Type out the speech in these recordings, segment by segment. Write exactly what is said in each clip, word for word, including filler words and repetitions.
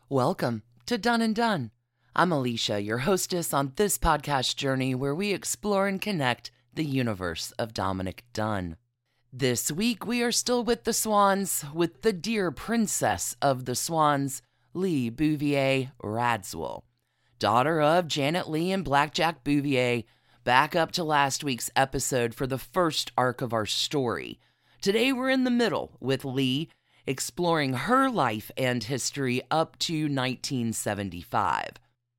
Welcome to Done and Done. I'm Alicia, your hostess on this podcast journey where we explore and connect the universe of Dominick Dunne. This week, we are still with the Swans, with the dear princess of the Swans, Lee Bouvier Radziwill, daughter of Janet Leigh and Blackjack Bouvier, back up to last week's episode for the first arc of our story. Today, we're in the middle with Lee, exploring her life and history up to nineteen seventy-five,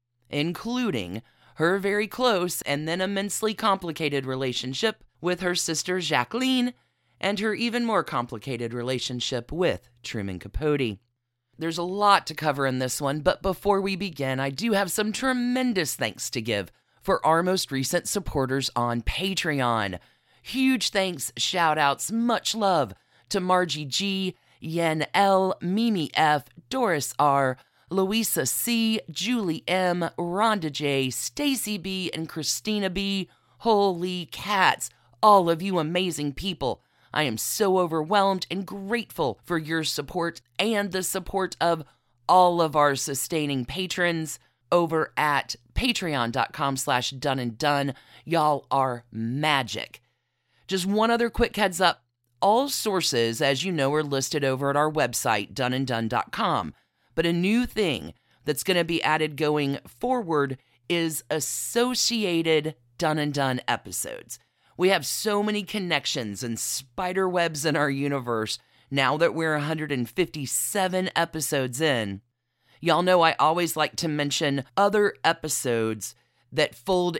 including her very close and then immensely complicated relationship with her sister Jacqueline and her even more complicated relationship with Truman Capote. There's a lot to cover in this one, but before we begin, I do have some tremendous thanks to give for our most recent supporters on Patreon. Huge thanks, shout-outs, much love to Margie G., Yen L., Mimi F., Doris R., Louisa C., Julie M., Rhonda J., Stacy B., and Christina B. Holy cats, all of you amazing people. I am so overwhelmed and grateful for your support and the support of all of our sustaining patrons over at patreon.com slash done and done. Y'all are magic. Just one other quick heads up. All sources, as you know, are listed over at our website, done and done dot com. But a new thing that's going to be added going forward is associated Done and Done episodes. We have so many connections and spider webs in our universe now that we're one hundred fifty-seven episodes in. Y'all know I always like to mention other episodes that fold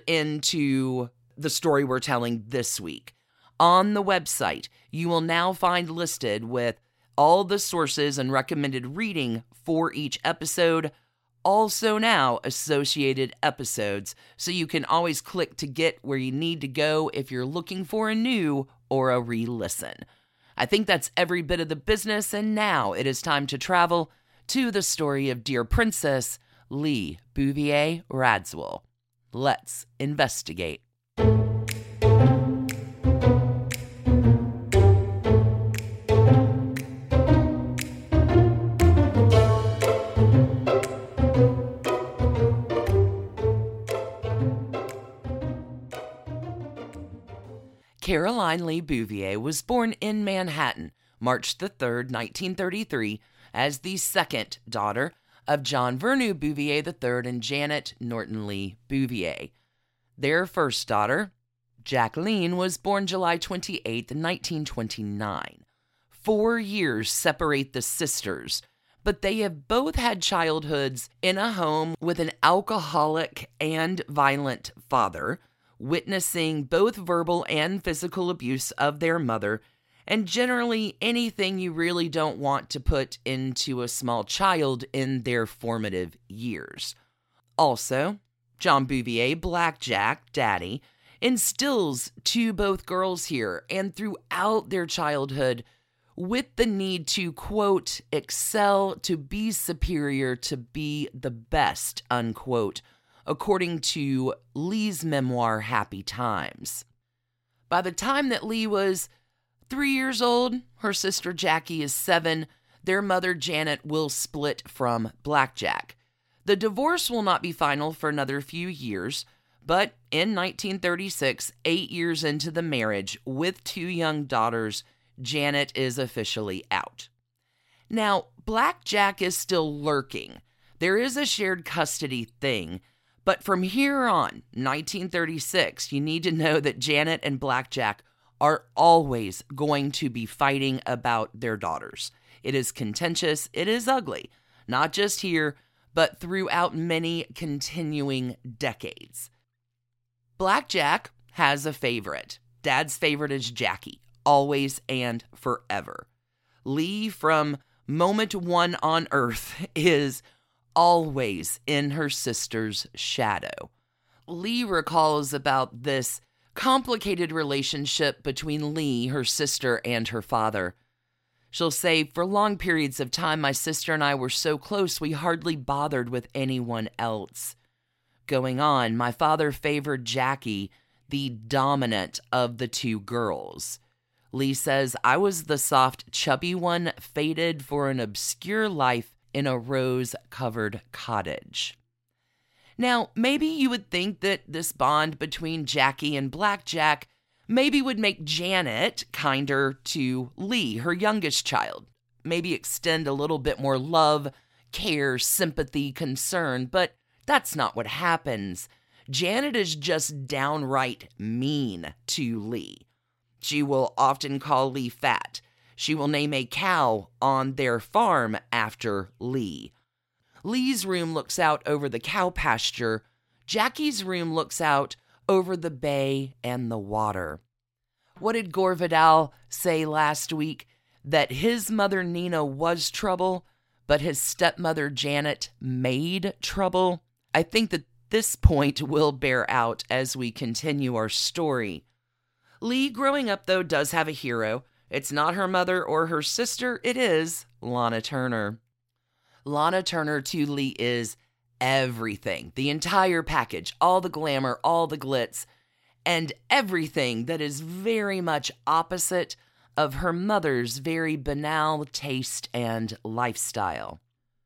into the story we're telling this week. On the website, you will now find listed with all the sources and recommended reading for each episode, also now associated episodes, so you can always click to get where you need to go if you're looking for a new or a re-listen. I think that's every bit of the business, and now it is time to travel to the story of dear Princess Lee Bouvier Radziwill. Let's investigate. Caroline Lee Bouvier was born in Manhattan, March the third, nineteen thirty-three, as the second daughter of John Vernew Bouvier the third and Janet Norton Lee Bouvier. Their first daughter, Jacqueline, was born July twenty-eighth, nineteen twenty-nine. Four years separate the sisters, but they have both had childhoods in a home with an alcoholic and violent father, witnessing both verbal and physical abuse of their mother, and generally anything you really don't want to put into a small child in their formative years. Also, John Bouvier, Blackjack, Daddy, instills to both girls here and throughout their childhood with the need to, quote, excel, to be superior, to be the best, unquote, according to Lee's memoir, Happy Times. By the time that Lee was three years old, her sister Jackie is seven, their mother Janet will split from Blackjack. The divorce will not be final for another few years, but in nineteen thirty-six, eight years into the marriage, with two young daughters, Janet is officially out. Now, Blackjack is still lurking. There is a shared custody thing, but from here on, nineteen thirty-six, you need to know that Janet and Blackjack are always going to be fighting about their daughters. It is contentious, it is ugly, not just here, but throughout many continuing decades. Blackjack has a favorite. Dad's favorite is Jackie, always and forever. Lee, from moment one on Earth, is always in her sister's shadow. Lee recalls about this complicated relationship between Lee, her sister, and her father. She'll say, for long periods of time, my sister and I were so close we hardly bothered with anyone else. Going on, my father favored Jackie, the dominant of the two girls. Lee says, I was the soft, chubby one, fated for an obscure life in a rose-covered cottage. Now, maybe you would think that this bond between Jackie and Blackjack maybe would make Janet kinder to Lee, her youngest child. Maybe extend a little bit more love, care, sympathy, concern, but that's not what happens. Janet is just downright mean to Lee. She will often call Lee fat. She will name a cow on their farm after Lee. Lee's room looks out over the cow pasture. Jackie's room looks out over the bay and the water. What did Gore Vidal say last week? That his mother Nina was trouble, but his stepmother Janet made trouble? I think that this point will bear out as we continue our story. Lee, growing up, though, does have a hero. It's not her mother or her sister. It is Lana Turner. Lana Turner to Lee is everything. The entire package. All the glamour, all the glitz, and everything that is very much opposite of her mother's very banal taste and lifestyle.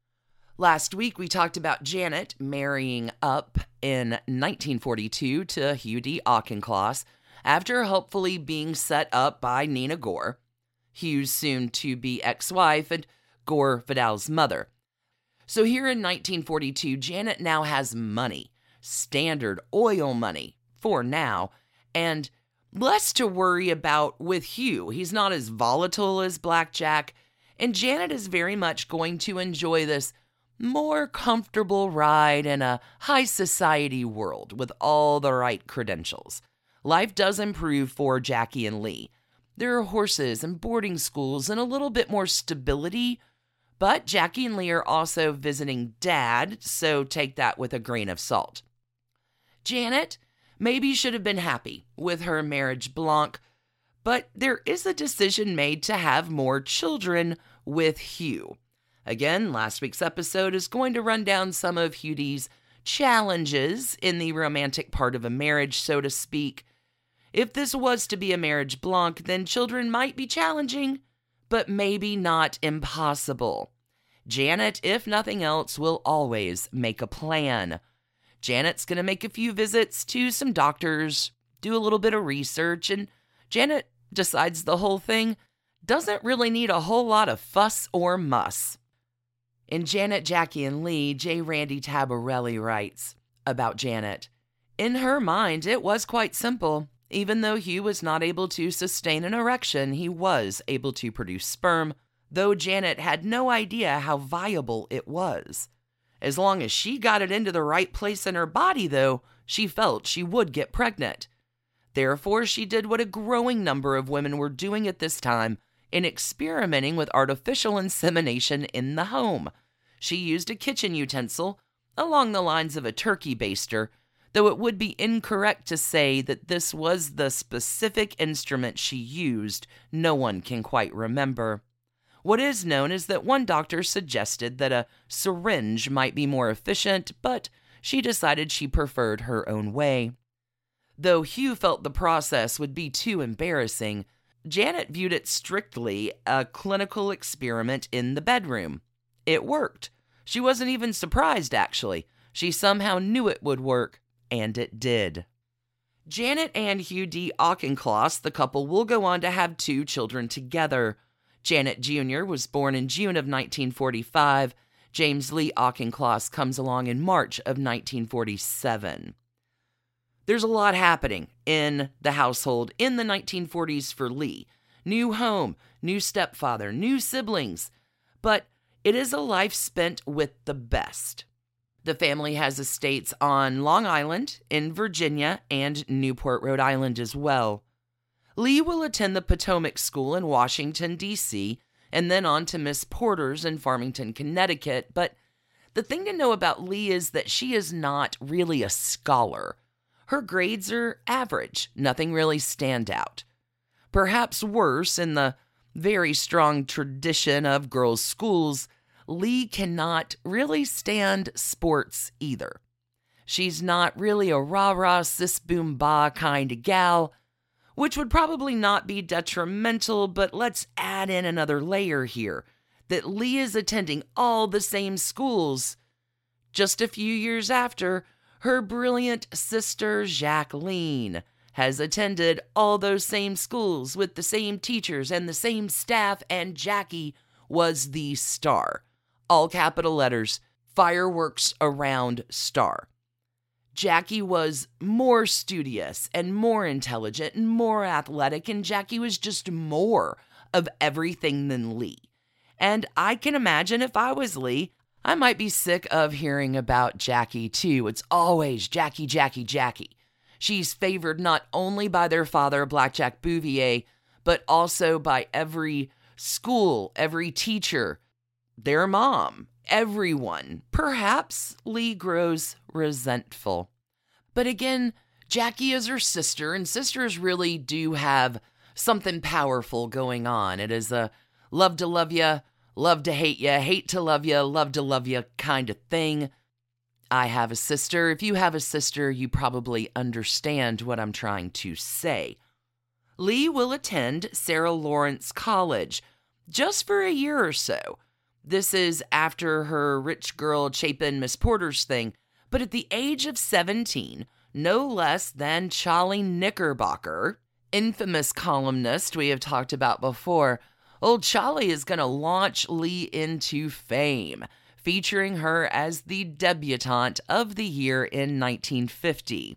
Last week, we talked about Janet marrying up in nineteen forty-two to Hugh D. Auchincloss after hopefully being set up by Nina Gore, Hugh's soon-to-be ex-wife and Gore Vidal's mother. So here in nineteen forty-two, Janet now has money, Standard Oil money, for now, and less to worry about with Hugh. He's not as volatile as Blackjack, and Janet is very much going to enjoy this more comfortable ride in a high society world with all the right credentials. Life does improve for Jackie and Lee. There are horses and boarding schools and a little bit more stability, but Jackie and Lee are also visiting Dad, so take that with a grain of salt. Janet maybe should have been happy with her marriage blanc, but there is a decision made to have more children with Hugh. Again, last week's episode is going to run down some of Hugh D's challenges in the romantic part of a marriage, so to speak. If this was to be a marriage blanc, then children might be challenging, but maybe not impossible. Janet, if nothing else, will always make a plan. Janet's going to make a few visits to some doctors, do a little bit of research, and Janet decides the whole thing doesn't really need a whole lot of fuss or muss. In Janet, Jackie, and Lee, J. Randy Tabarelli writes about Janet. In her mind, it was quite simple. Even though Hugh was not able to sustain an erection, he was able to produce sperm, though Janet had no idea how viable it was. As long as she got it into the right place in her body, though, she felt she would get pregnant. Therefore, she did what a growing number of women were doing at this time in experimenting with artificial insemination in the home. She used a kitchen utensil along the lines of a turkey baster, though it would be incorrect to say that this was the specific instrument she used. No one can quite remember. What is known is that one doctor suggested that a syringe might be more efficient, but she decided she preferred her own way. Though Hugh felt the process would be too embarrassing, Janet viewed it strictly a clinical experiment in the bedroom. It worked. She wasn't even surprised, actually. She somehow knew it would work. And it did. Janet and Hugh D. Auchincloss, the couple, will go on to have two children together. Janet Junior was born in June of nineteen forty-five. James Lee Auchincloss comes along in March of nineteen forty-seven. There's a lot happening in the household in the nineteen forties for Lee. New home, new stepfather, new siblings. But it is a life spent with the best. The family has estates on Long Island, in Virginia, and Newport, Rhode Island as well. Lee will attend the Potomac School in Washington, D C, and then on to Miss Porter's in Farmington, Connecticut. But the thing to know about Lee is that she is not really a scholar. Her grades are average, nothing really stand out. Perhaps worse, in the very strong tradition of girls' schools, Lee cannot really stand sports either. She's not really a rah-rah, sis-boom-bah kind of gal, which would probably not be detrimental, but let's add in another layer here. that Lee is attending all the same schools. Just a few years after, her brilliant sister Jacqueline has attended all those same schools with the same teachers and the same staff, and Jackie was the star. All capital letters, fireworks around star. Jackie was more studious and more intelligent and more athletic, and Jackie was just more of everything than Lee. And I can imagine if I was Lee, I might be sick of hearing about Jackie too. It's always Jackie, Jackie, Jackie. She's favored not only by their father, Blackjack Bouvier, but also by every school, every teacher, their mom, everyone. Perhaps Lee grows resentful. But again, Jackie is her sister, and sisters really do have something powerful going on. It is a love to love ya, love to hate ya, hate to love ya, love to love ya kind of thing. I have a sister. If you have a sister, you probably understand what I'm trying to say. Lee will attend Sarah Lawrence College just for a year or so. This is after her rich girl Chapin Miss Porter's thing, but at the age of seventeen, no less than Charlie Knickerbocker, infamous columnist we have talked about before, old Charlie is going to launch Lee into fame, featuring her as the debutante of the year in nineteen fifty.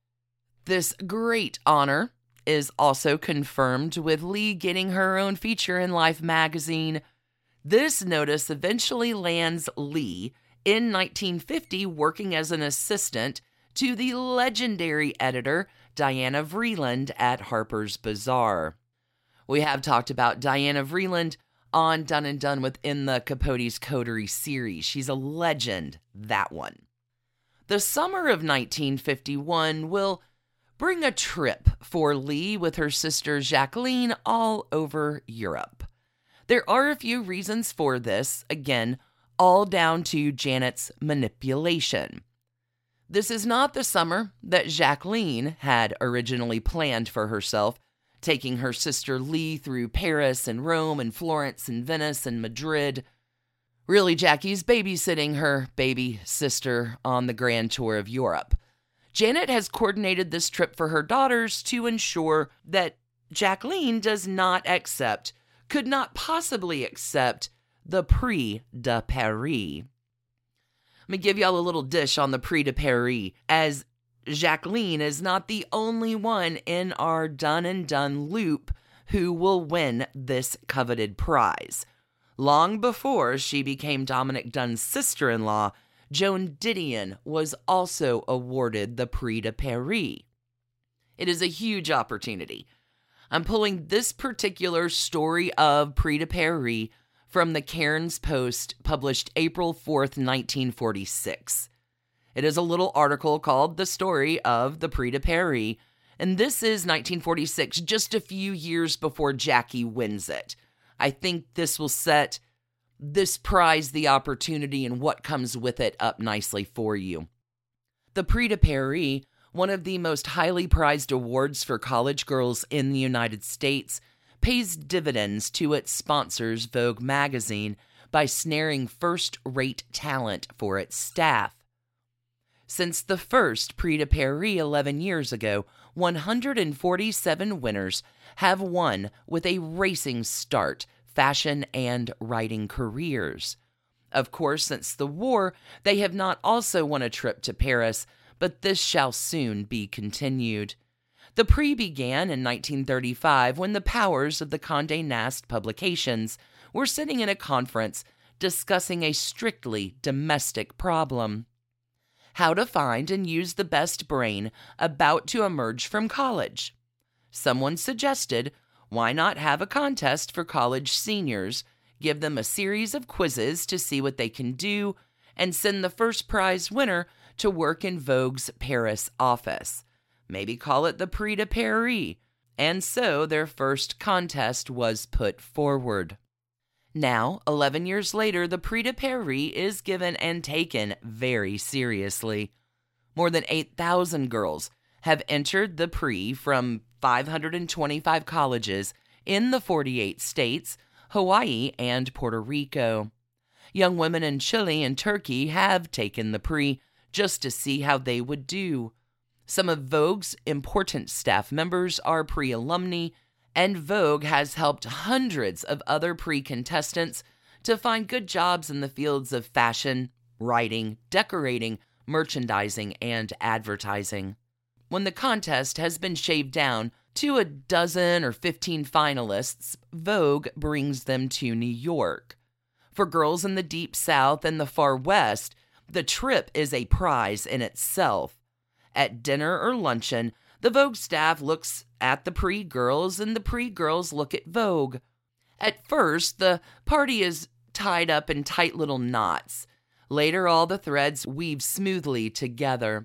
This great honor is also confirmed with Lee getting her own feature in Life magazine. This notice eventually lands Lee in nineteen fifty working as an assistant to the legendary editor Diana Vreeland at Harper's Bazaar. We have talked about Diana Vreeland on Done and Done within the Capote's Coterie series. She's a legend, that one. The summer of nineteen fifty-one will bring a trip for Lee with her sister Jacqueline all over Europe. There are a few reasons for this, again, all down to Janet's manipulation. This is not the summer that Jacqueline had originally planned for herself, taking her sister Lee through Paris and Rome and Florence and Venice and Madrid. Really, Jackie's babysitting her baby sister on the grand tour of Europe. Janet has coordinated this trip for her daughters to ensure that Jacqueline does not accept, could not possibly accept, the Prix de Paris. Let me give y'all a little dish on the Prix de Paris, as Jacqueline is not the only one in our Done and Done loop who will win this coveted prize. Long before she became Dominic Dunne's sister-in-law, Joan Didion was also awarded the Prix de Paris. It is a huge opportunity. I'm pulling this particular story of Prix de Paris from the Cairns Post, published April fourth, nineteen forty-six. It is a little article called The Story of the Prix de Paris, and this is nineteen forty-six, just a few years before Jackie wins it. I think this will set this prize, the opportunity, and what comes with it up nicely for you. The Prix de Paris, one of the most highly prized awards for college girls in the United States, pays dividends to its sponsors, Vogue magazine, by snaring first-rate talent for its staff. Since the first Prix de Paris eleven years ago, one hundred forty-seven winners have won with a racing start, fashion, and writing careers. Of course, since the war, they have not also won a trip to Paris, but this shall soon be continued. The Prix began in nineteen thirty-five when the powers of the Condé Nast publications were sitting in a conference discussing a strictly domestic problem: how to find and use the best brain about to emerge from college. Someone suggested, why not have a contest for college seniors, give them a series of quizzes to see what they can do, and send the first prize winner to work in Vogue's Paris office. Maybe call it the Prix de Paris. And so their first contest was put forward. Now, eleven years later, the Prix de Paris is given and taken very seriously. More than eight thousand girls have entered the Prix from five hundred twenty-five colleges in the forty-eight states, Hawaii, and Puerto Rico. Young women in Chile and Turkey have taken the Prix just to see how they would do. Some of Vogue's important staff members are Prix alumni, and Vogue has helped hundreds of other Prix contestants to find good jobs in the fields of fashion, writing, decorating, merchandising, and advertising. When the contest has been shaved down to a dozen or fifteen finalists, Vogue brings them to New York. For girls in the Deep South and the Far West, the trip is a prize in itself. At dinner or luncheon, the Vogue staff looks at the Prix girls and the Prix girls look at Vogue. At first, the party is tied up in tight little knots. Later, all the threads weave smoothly together.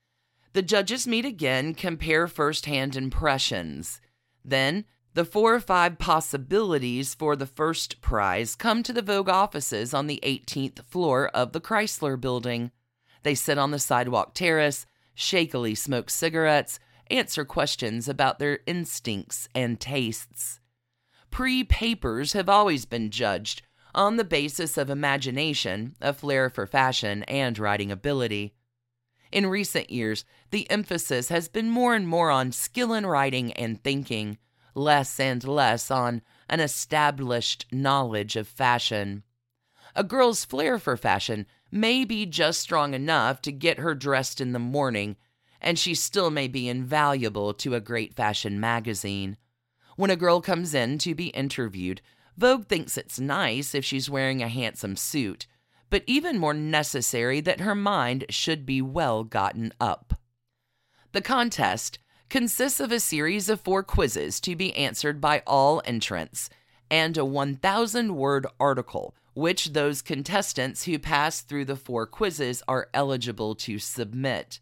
The judges meet again, compare first-hand impressions. Then, the four or five possibilities for the first prize come to the Vogue offices on the eighteenth floor of the Chrysler Building. They sit on the sidewalk terrace, shakily smoke cigarettes, answer questions about their instincts and tastes. Prix papers have always been judged on the basis of imagination, a flair for fashion, and writing ability. In recent years, the emphasis has been more and more on skill in writing and thinking, less and less on an established knowledge of fashion. A girl's flair for fashion may be just strong enough to get her dressed in the morning, and she still may be invaluable to a great fashion magazine. When a girl comes in to be interviewed, Vogue thinks it's nice if she's wearing a handsome suit, but even more necessary that her mind should be well gotten up. The contest consists of a series of four quizzes to be answered by all entrants, and a one thousand word article, which those contestants who pass through the four quizzes are eligible to submit.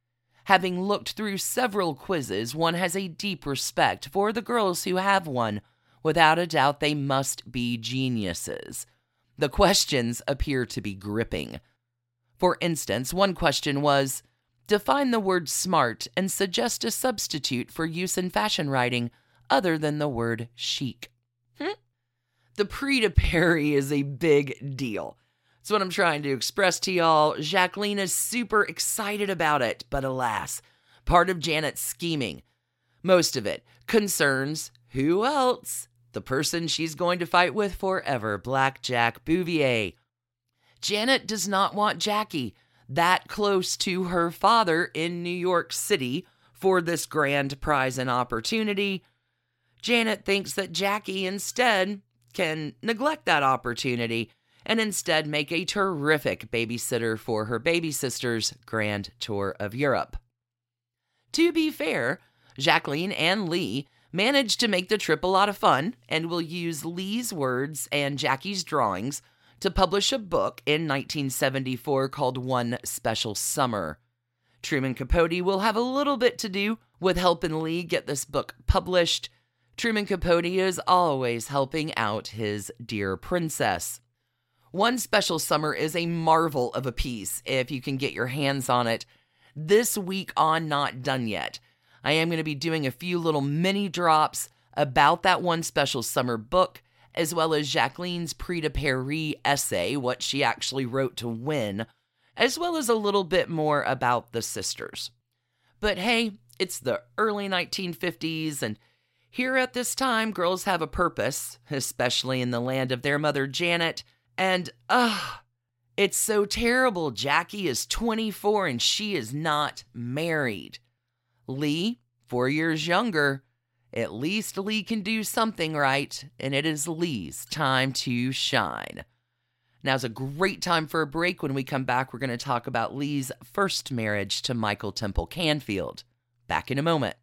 Having looked through several quizzes, one has a deep respect for the girls who have one. Without a doubt, they must be geniuses. The questions appear to be gripping. For instance, one question was, define the word smart and suggest a substitute for use in fashion writing other than the word chic. Hmm? The Prix de Paris is a big deal. That's what I'm trying to express to y'all. Jacqueline is super excited about it, but alas, part of Janet's scheming, most of it, concerns who else? The person she's going to fight with forever, Black Jack Bouvier. Janet does not want Jackie that close to her father in New York City for this grand prize and opportunity. Janet thinks that Jackie instead can neglect that opportunity and instead make a terrific babysitter for her baby sister's grand tour of Europe. To be fair, Jacqueline and Lee managed to make the trip a lot of fun and will use Lee's words and Jackie's drawings to publish a book in nineteen seventy-four called One Special Summer. Truman Capote will have a little bit to do with helping Lee get this book published. Truman Capote is always helping out his dear princess. One Special Summer is a marvel of a piece if you can get your hands on it. This week on Not Done Yet, I am going to be doing a few little mini drops about that One Special Summer book, as well as Jacqueline's Prix de Paris essay, what she actually wrote to win, as well as a little bit more about the sisters. But hey, it's the early nineteen fifties, and here at this time, girls have a purpose, especially in the land of their mother Janet, and, ugh, it's so terrible. Jackie is twenty-four and she is not married. Lee, four years younger, at least Lee can do something right, and it is Lee's time to shine. Now's a great time for a break. When we come back, we're going to talk about Lee's first marriage to Michael Temple Canfield. Back in a moment.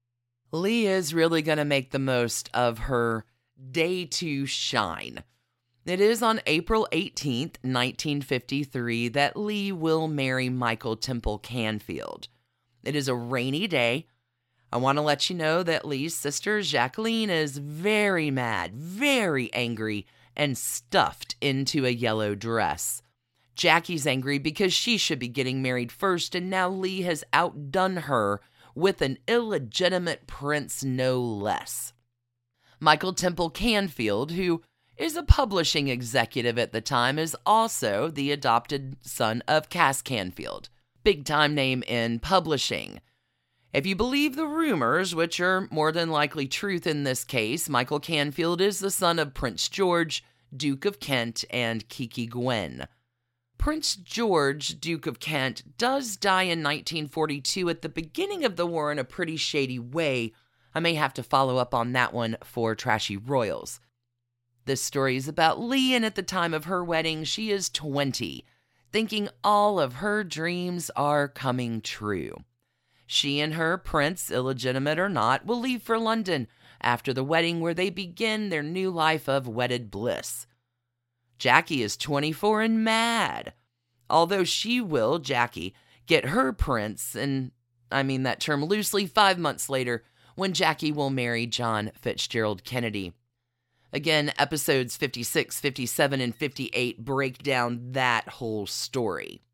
Lee is really going to make the most of her day to shine. It is on April eighteenth, nineteen fifty-three, that Lee will marry Michael Temple Canfield. It is a rainy day. I want to let you know that Lee's sister, Jacqueline, is very mad, very angry, and stuffed into a yellow dress. Jackie's angry because she should be getting married first, and now Lee has outdone her with an illegitimate prince no less. Michael Temple Canfield, who is a publishing executive at the time, is also the adopted son of Cass Canfield, big-time name in publishing. If you believe the rumors, which are more than likely truth in this case, Michael Canfield is the son of Prince George, Duke of Kent, and Kiki Gwen. Prince George, Duke of Kent, does die in nineteen forty-two at the beginning of the war in a pretty shady way. I may have to follow up on that one for Trashy Royals. This story is about Lee, and at the time of her wedding, she is twenty, thinking all of her dreams are coming true. She and her prince, illegitimate or not, will leave for London after the wedding, where they begin their new life of wedded bliss. Jackie is twenty-four and mad, although she will, Jackie, get her prince, and I mean that term loosely, five months later, when Jackie will marry John Fitzgerald Kennedy. Again, episodes fifty-six, fifty-seven, and fifty-eight break down that whole story.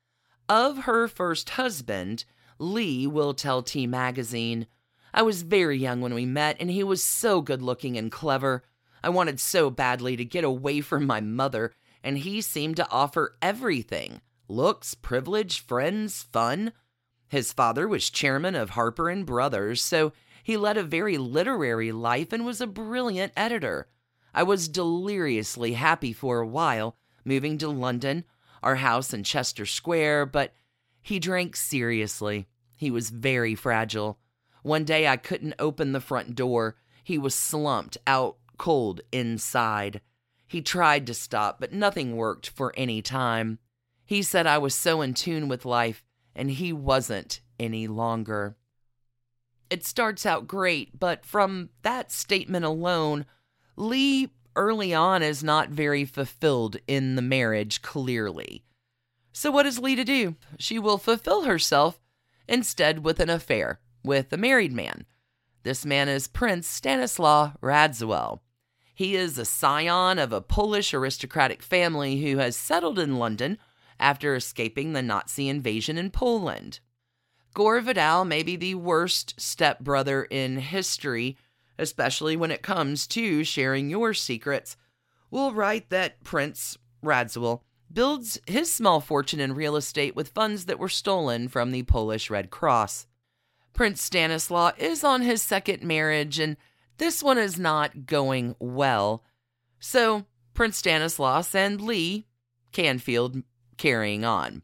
Of her first husband, Lee will tell T Magazine, "I was very young when we met, and he was so good-looking and clever. I wanted so badly to get away from my mother, and he seemed to offer everything: looks, privilege, friends, fun. His father was chairman of Harper and Brothers, so he led a very literary life and was a brilliant editor. I was deliriously happy for a while, moving to London, our house in Chester Square, but he drank seriously. He was very fragile. One day I couldn't open the front door. He was slumped out cold inside. He tried to stop, but nothing worked for any time. He said I was so in tune with life, and he wasn't any longer." It starts out great, but from that statement alone, Lee early on is not very fulfilled in the marriage, clearly. So what is Lee to do? She will fulfill herself instead with an affair with a married man. This man is Prince Stanislaw Radziwill. He is a scion of a Polish aristocratic family who has settled in London after escaping the Nazi invasion in Poland. Gore Vidal may be the worst stepbrother in history, especially when it comes to sharing your secrets, will write that Prince Radziwill builds his small fortune in real estate with funds that were stolen from the Polish Red Cross. Prince Stanislaw is on his second marriage, and this one is not going well. So, Prince Stanislaus and Lee Canfield carrying on.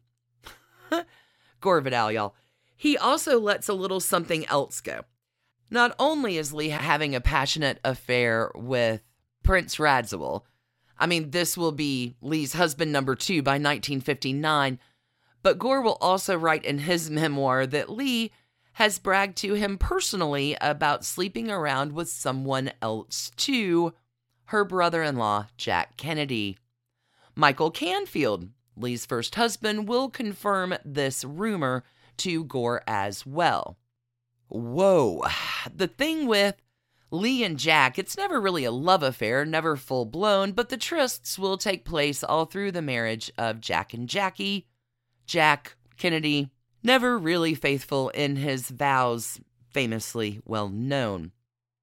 Gore Vidal, y'all. He also lets a little something else go. Not only is Lee having a passionate affair with Prince Radziwill, I mean, this will be Lee's husband number two by nineteen fifty-nine, but Gore will also write in his memoir that Lee has bragged to him personally about sleeping around with someone else too, her brother-in-law, Jack Kennedy. Michael Canfield, Lee's first husband, will confirm this rumor to Gore as well. Whoa. The thing with Lee and Jack, it's never really a love affair, never full-blown, but the trysts will take place all through the marriage of Jack and Jackie. Jack Kennedy, never really faithful in his vows, famously well known.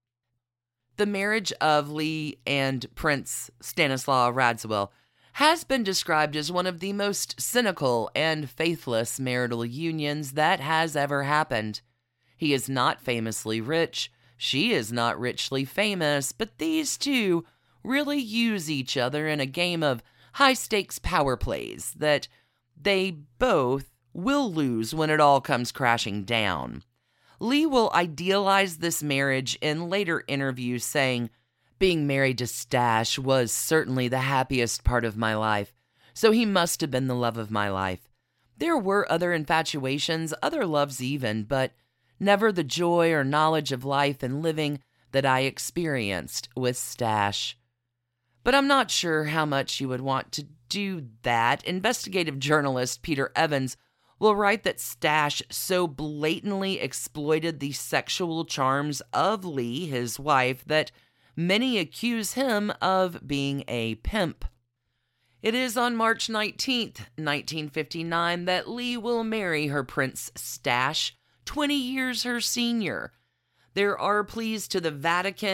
The marriage of Lee and Prince Stanislaw Radziwill has been described as one of the most cynical and faithless marital unions that has ever happened. He is not famously rich, she is not richly famous, but these two really use each other in a game of high-stakes power plays that they both will lose when it all comes crashing down. Lee will idealize this marriage in later interviews, saying, "Being married to Stash was certainly the happiest part of my life, so he must have been the love of my life. There were other infatuations, other loves even, but never the joy or knowledge of life and living that I experienced with Stash." But I'm not sure how much you would want to do that. Investigative journalist Peter Evans will write that Stash so blatantly exploited the sexual charms of Lee, his wife, that many accuse him of being a pimp. It is on March nineteenth, nineteen fifty-nine, that Lee will marry her Prince Stash, twenty years her senior. There are pleas to the Vatican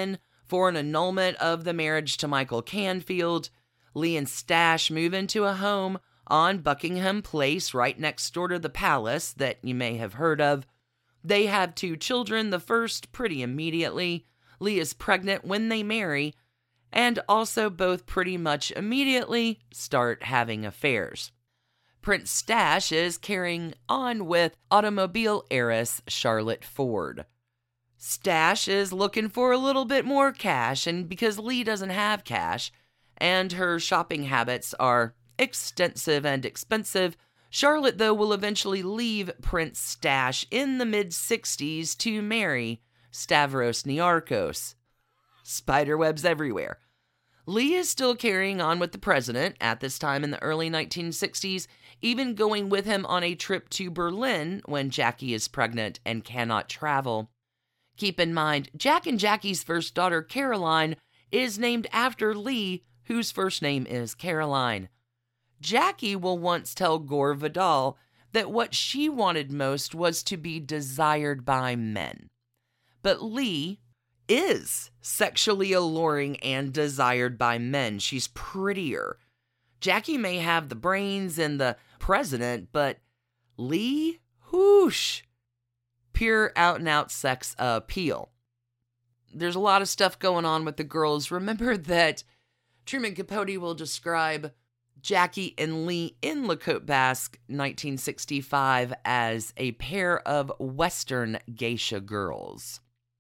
For an annulment of the marriage to Michael Canfield, Lee and Stash move into a home on Buckingham Place right next door to the palace that you may have heard of. They have two children, the first pretty immediately. Lee is pregnant when they marry, and also both pretty much immediately start having affairs. Prince Stash is carrying on with automobile heiress Charlotte Ford. Stash is looking for a little bit more cash, and because Lee doesn't have cash, and her shopping habits are extensive and expensive, Charlotte, though, will eventually leave Prince Stash in the mid-sixties to marry Stavros Niarchos. Spiderwebs everywhere. Lee is still carrying on with the president at this time in the early nineteen sixties, even going with him on a trip to Berlin when Jackie is pregnant and cannot travel. Keep in mind, Jack and Jackie's first daughter, Caroline, is named after Lee, whose first name is Caroline. Jackie will once tell Gore Vidal that what she wanted most was to be desired by men. But Lee is sexually alluring and desired by men. She's prettier. Jackie may have the brains and the president, but Lee, whoosh, pure out-and-out sex appeal. There's a lot of stuff going on with the girls. Remember that Truman Capote will describe Jackie and Lee in La Côte Basque nineteen sixty-five as a pair of Western geisha girls.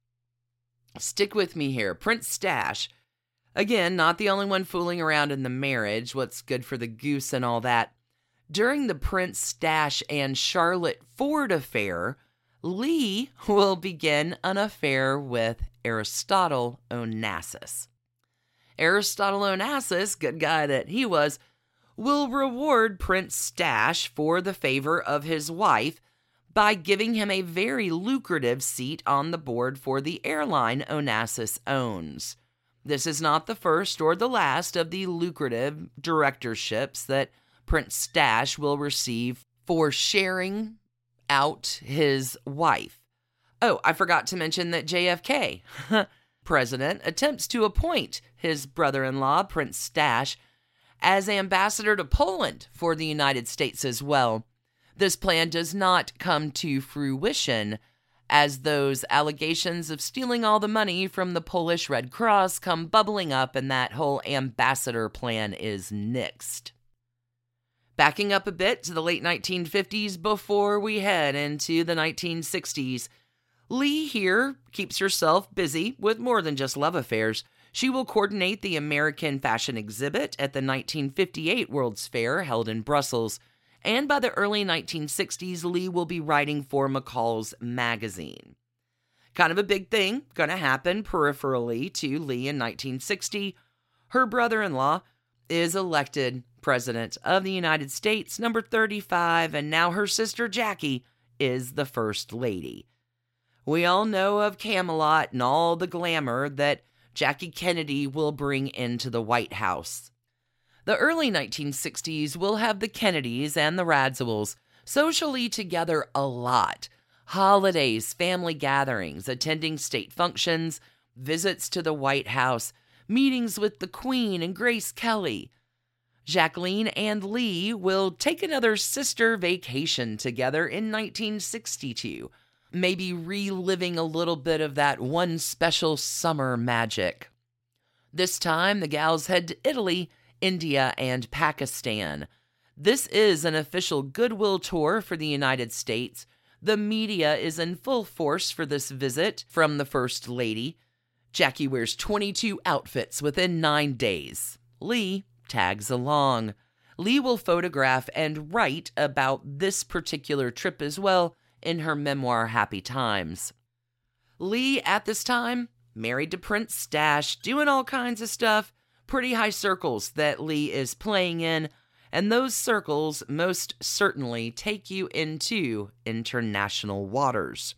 Stick with me here. Prince Stash, again, not the only one fooling around in the marriage, what's good for the goose and all that. During the Prince Stash and Charlotte Ford affair, Lee will begin an affair with Aristotle Onassis. Aristotle Onassis, good guy that he was, will reward Prince Stash for the favor of his wife by giving him a very lucrative seat on the board for the airline Onassis owns. This is not the first or the last of the lucrative directorships that Prince Stash will receive for sharing out his wife. Oh, I forgot to mention that J F K, president, attempts to appoint his brother-in-law, Prince Stash, as ambassador to Poland for the United States as well. This plan does not come to fruition, as those allegations of stealing all the money from the Polish Red Cross come bubbling up and that whole ambassador plan is nixed. Backing up a bit to the late nineteen fifties before we head into the nineteen sixties, Lee here keeps herself busy with more than just love affairs. She will coordinate the American fashion exhibit at the nineteen fifty-eight World's Fair held in Brussels, and by the early nineteen sixties, Lee will be writing for McCall's magazine. Kind of a big thing gonna happen peripherally to Lee in nineteen sixty. Her brother-in-law is elected President of the United States, number thirty-five, and now her sister Jackie is the First Lady. We all know of Camelot and all the glamour that Jackie Kennedy will bring into the White House. The early nineteen sixties will have the Kennedys and the Radziwills socially together a lot. Holidays, family gatherings, attending state functions, visits to the White House, meetings with the Queen and Grace Kelly. Jacqueline and Lee will take another sister vacation together in nineteen sixty-two, maybe reliving a little bit of that one special summer magic. This time, the gals head to Italy, India, and Pakistan. This is an official goodwill tour for the United States. The media is in full force for this visit from the First Lady. Jackie wears twenty-two outfits within nine days. Lee tags along. Lee will photograph and write about this particular trip as well in her memoir, Happy Times. Lee, at this time, married to Prince Stash, doing all kinds of stuff, pretty high circles that Lee is playing in, and those circles most certainly take you into international waters.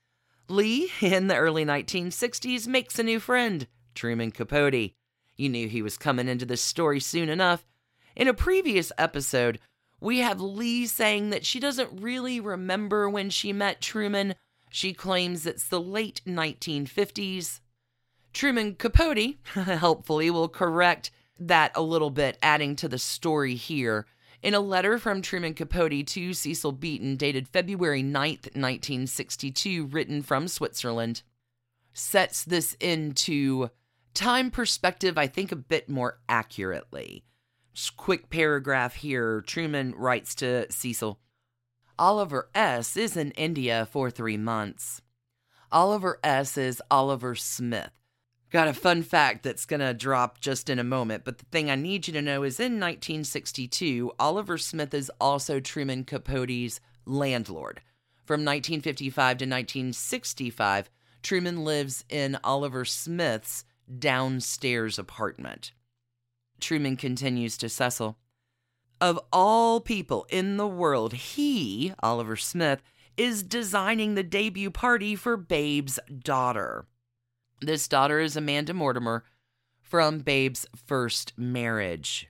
Lee, in the early nineteen sixties, makes a new friend, Truman Capote. You knew he was coming into this story soon enough. In a previous episode, we have Lee saying that she doesn't really remember when she met Truman. She claims it's the late nineteen fifties. Truman Capote, helpfully, will correct that a little bit, adding to the story here. In a letter from Truman Capote to Cecil Beaton dated February ninth, nineteen sixty-two, written from Switzerland, sets this into time perspective, I think, a bit more accurately. Just quick paragraph here. Truman writes to Cecil, Oliver S. is in India for three months. Oliver S. is Oliver Smith. Got a fun fact that's going to drop just in a moment, but the thing I need you to know is in nineteen sixty-two, Oliver Smith is also Truman Capote's landlord. From nineteen fifty-five to nineteen sixty-five, Truman lives in Oliver Smith's downstairs apartment. Truman continues to Cecil, of all people in the world, he, Oliver Smith, is designing the debut party for Babe's daughter. This daughter is Amanda Mortimer from Babe's first marriage.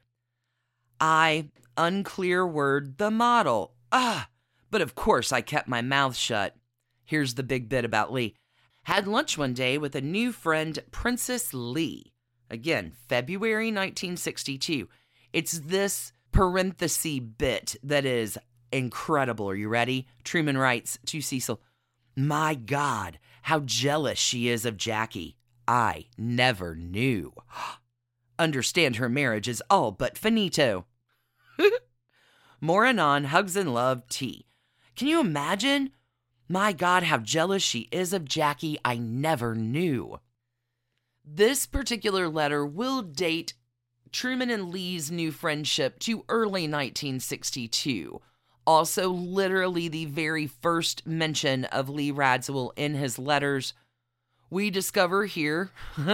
I, unclear word, the model. Ah, but of course I kept my mouth shut. Here's the big bit about Lee. Had lunch one day with a new friend, Princess Lee. Again, February nineteen sixty-two. It's this parenthesis bit that is incredible. Are you ready? Truman writes to Cecil, my God, how jealous she is of Jackie. I never knew. Understand her marriage is all but finito. More anon, hugs and love, T. Can you imagine? My God, how jealous she is of Jackie. I never knew. This particular letter will date Truman and Lee's new friendship to early nineteen sixty-two. Also, literally the very first mention of Lee Radziwill in his letters. We discover here,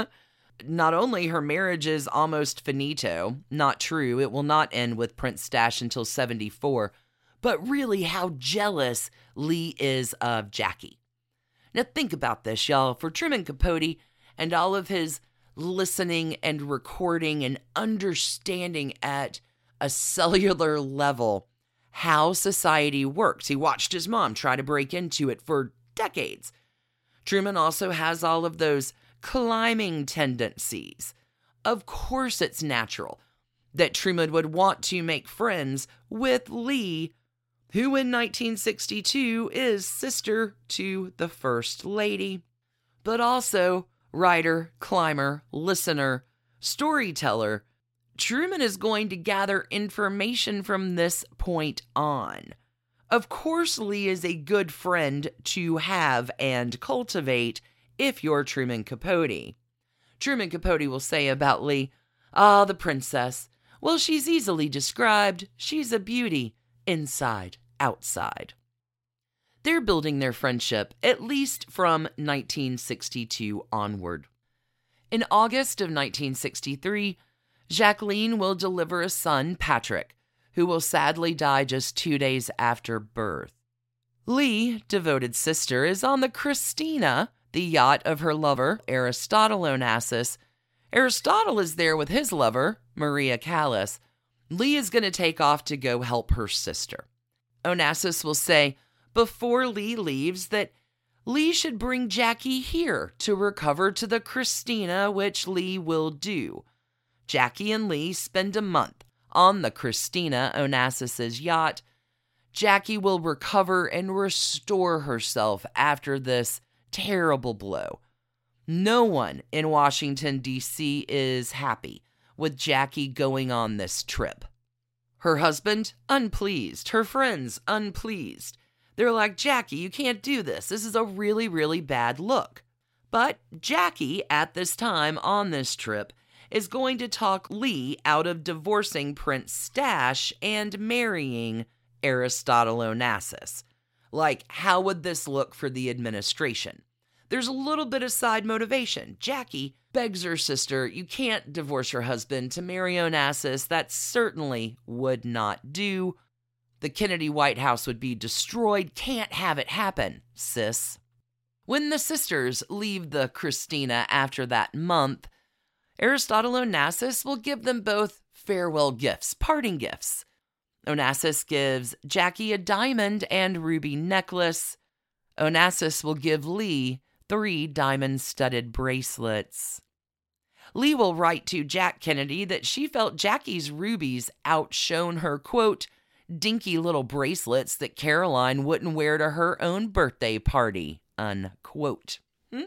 not only her marriage is almost finito, not true, it will not end with Prince Stash until seventy-four, but really how jealous Lee is of Jackie. Now think about this, y'all. For Truman Capote and all of his listening and recording and understanding at a cellular level how society works. He watched his mom try to break into it for decades. Truman also has all of those climbing tendencies. Of course it's natural that Truman would want to make friends with Lee, who in nineteen sixty-two is sister to the First Lady, but also writer, climber, listener, storyteller. Truman is going to gather information from this point on. Of course, Lee is a good friend to have and cultivate if you're Truman Capote. Truman Capote will say about Lee, ah, the princess. Well, she's easily described. She's a beauty, inside, outside. They're building their friendship, at least from nineteen sixty-two onward. In August of nineteen sixty-three, Jacqueline will deliver a son, Patrick, who will sadly die just two days after birth. Lee, devoted sister, is on the Christina, the yacht of her lover, Aristotle Onassis. Aristotle is there with his lover, Maria Callas. Lee is going to take off to go help her sister. Onassis will say, before Lee leaves, that Lee should bring Jackie here to recover to the Christina, which Lee will do. Jackie and Lee spend a month on the Christina, Onassis's yacht. Jackie will recover and restore herself after this terrible blow. No one in Washington, D C is happy with Jackie going on this trip. Her husband, unpleased. Her friends, unpleased. They're like, Jackie, you can't do this. This is a really, really bad look. But Jackie, at this time on this trip, is going to talk Lee out of divorcing Prince Stash and marrying Aristotle Onassis. Like, how would this look for the administration? There's a little bit of side motivation. Jackie begs her sister, you can't divorce your husband to marry Onassis. That certainly would not do. The Kennedy White House would be destroyed. Can't have it happen, sis. When the sisters leave the Christina after that month, Aristotle Onassis will give them both farewell gifts, parting gifts. Onassis gives Jackie a diamond and ruby necklace. Onassis will give Lee three diamond-studded bracelets. Lee will write to Jack Kennedy that she felt Jackie's rubies outshone her, quote, dinky little bracelets that Caroline wouldn't wear to her own birthday party, unquote. Hmm?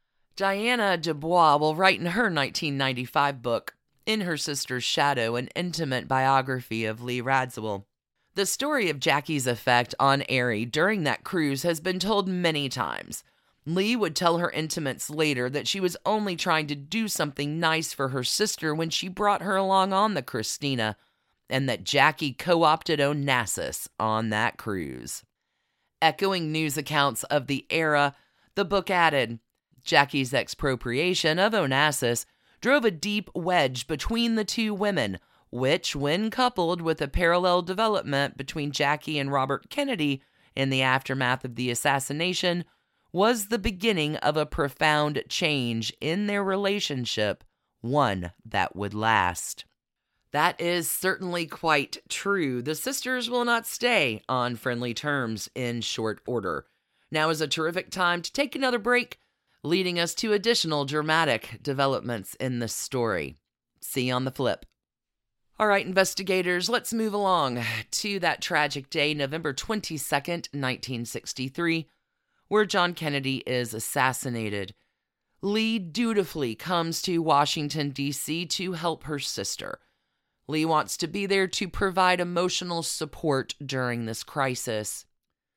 Diana Dubois will write in her nineteen ninety-five book, In Her Sister's Shadow, an intimate biography of Lee Radziwill. The story of Jackie's effect on Aerie during that cruise has been told many times. Lee would tell her intimates later that she was only trying to do something nice for her sister when she brought her along on the Christina, and that Jackie co-opted Onassis on that cruise. Echoing news accounts of the era, the book added, Jackie's expropriation of Onassis drove a deep wedge between the two women, which, when coupled with a parallel development between Jackie and Robert Kennedy in the aftermath of the assassination, was the beginning of a profound change in their relationship, one that would last. That is certainly quite true. The sisters will not stay on friendly terms in short order. Now is a terrific time to take another break, leading us to additional dramatic developments in this story. See you on the flip. All right, investigators, let's move along to that tragic day, November twenty-second, nineteen sixty-three, where John Kennedy is assassinated. Lee dutifully comes to Washington, D C to help her sister. Lee wants to be there to provide emotional support during this crisis.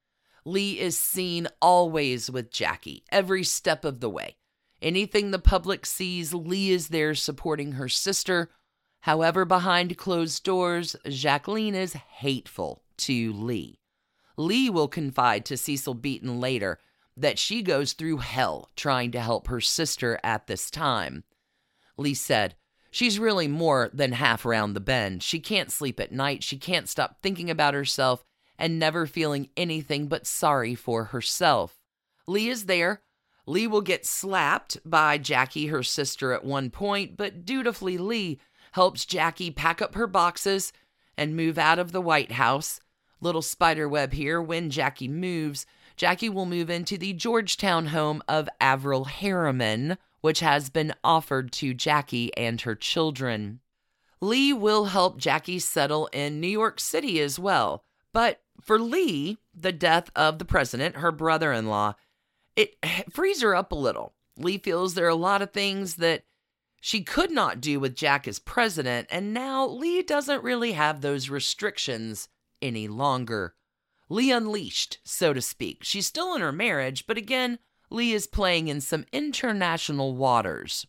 Lee is seen always with Jackie, every step of the way. Anything the public sees, Lee is there supporting her sister. However, behind closed doors, Jacqueline is hateful to Lee. Lee will confide to Cecil Beaton later that she goes through hell trying to help her sister at this time. Lee said, she's really more than half around the bend. She can't sleep at night. She can't stop thinking about herself and never feeling anything but sorry for herself. Lee is there. Lee will get slapped by Jackie, her sister, at one point, but dutifully Lee helps Jackie pack up her boxes and move out of the White House. Little spiderweb here. When Jackie moves, Jackie will move into the Georgetown home of Avril Harriman, which has been offered to Jackie and her children. Lee will help Jackie settle in New York City as well. But for Lee, the death of the president, her brother-in-law, it frees her up a little. Lee feels there are a lot of things that she could not do with Jack as president, and now Lee doesn't really have those restrictions any longer. Lee unleashed, so to speak. She's still in her marriage, but again, Lee is playing in some international waters.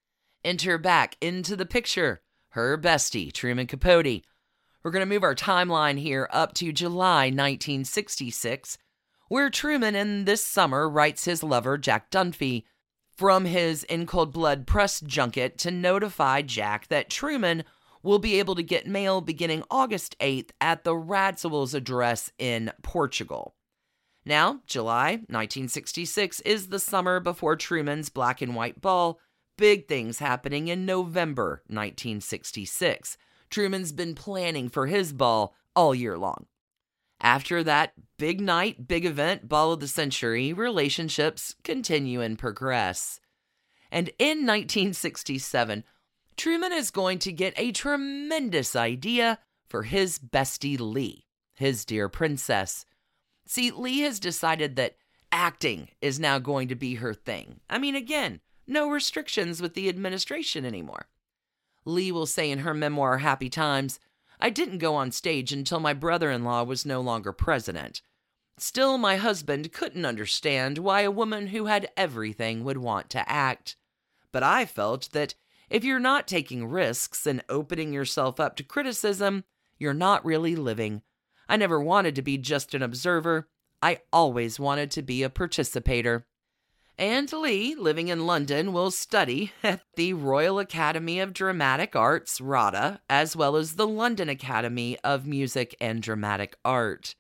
Enter back into the picture her bestie, Truman Capote. We're going to move our timeline here up to July nineteen sixty-six, where Truman in this summer writes his lover, Jack Dunphy, from his In Cold Blood press junket to notify Jack that Truman will be able to get mail beginning August eighth at the Radziwill's address in Portugal. Now, July nineteen sixty-six is the summer before Truman's black and white ball. Big things happening in November nineteen sixty-six. Truman's been planning for his ball all year long. After that big night, big event, ball of the century, relationships continue and progress. And in nineteen sixty-seven, Truman is going to get a tremendous idea for his bestie Lee, his dear princess. See, Lee has decided that acting is now going to be her thing. I mean, again, no restrictions with the administration anymore. Lee will say in her memoir, Happy Times, I didn't go on stage until my brother-in-law was no longer president. Still, my husband couldn't understand why a woman who had everything would want to act. But I felt that if you're not taking risks and opening yourself up to criticism, you're not really living. I never wanted to be just an observer. I always wanted to be a participator. And Lee, living in London, will study at the Royal Academy of Dramatic Arts, RADA, as well as the London Academy of Music and Dramatic Art.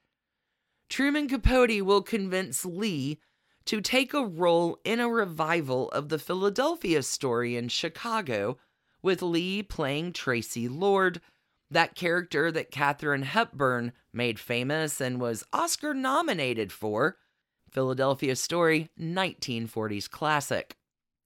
Truman Capote will convince Lee to take a role in a revival of the Philadelphia story in Chicago, with Lee playing Tracy Lord, that character that Katharine Hepburn made famous and was Oscar nominated for. Philadelphia Story, nineteen forties classic.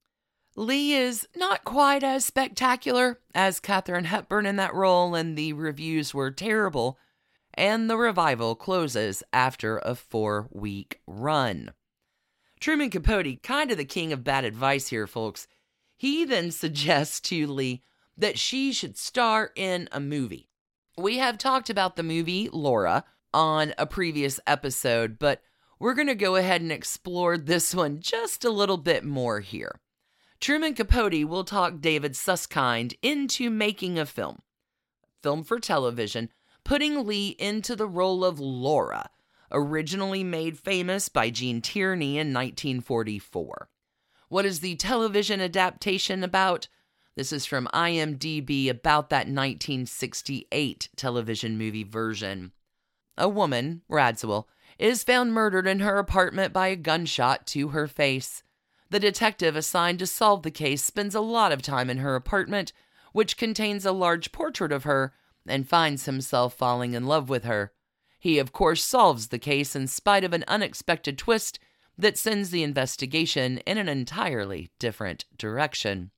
Lee is not quite as spectacular as Katharine Hepburn in that role, and the reviews were terrible, and the revival closes after a four-week run. Truman Capote, kind of the king of bad advice here, folks. He then suggests to Lee that she should star in a movie. We have talked about the movie Laura on a previous episode, but we're going to go ahead and explore this one just a little bit more here. Truman Capote will talk David Susskind into making a film, film for television, putting Lee into the role of Laura, originally made famous by Gene Tierney in nineteen forty-four. What is the television adaptation about? This is from I M D B about that nineteen sixty-eight television movie version. A woman, Radziwill, is found murdered in her apartment by a gunshot to her face. The detective assigned to solve the case spends a lot of time in her apartment, which contains a large portrait of her, and finds himself falling in love with her. He, of course, solves the case in spite of an unexpected twist that sends the investigation in an entirely different direction.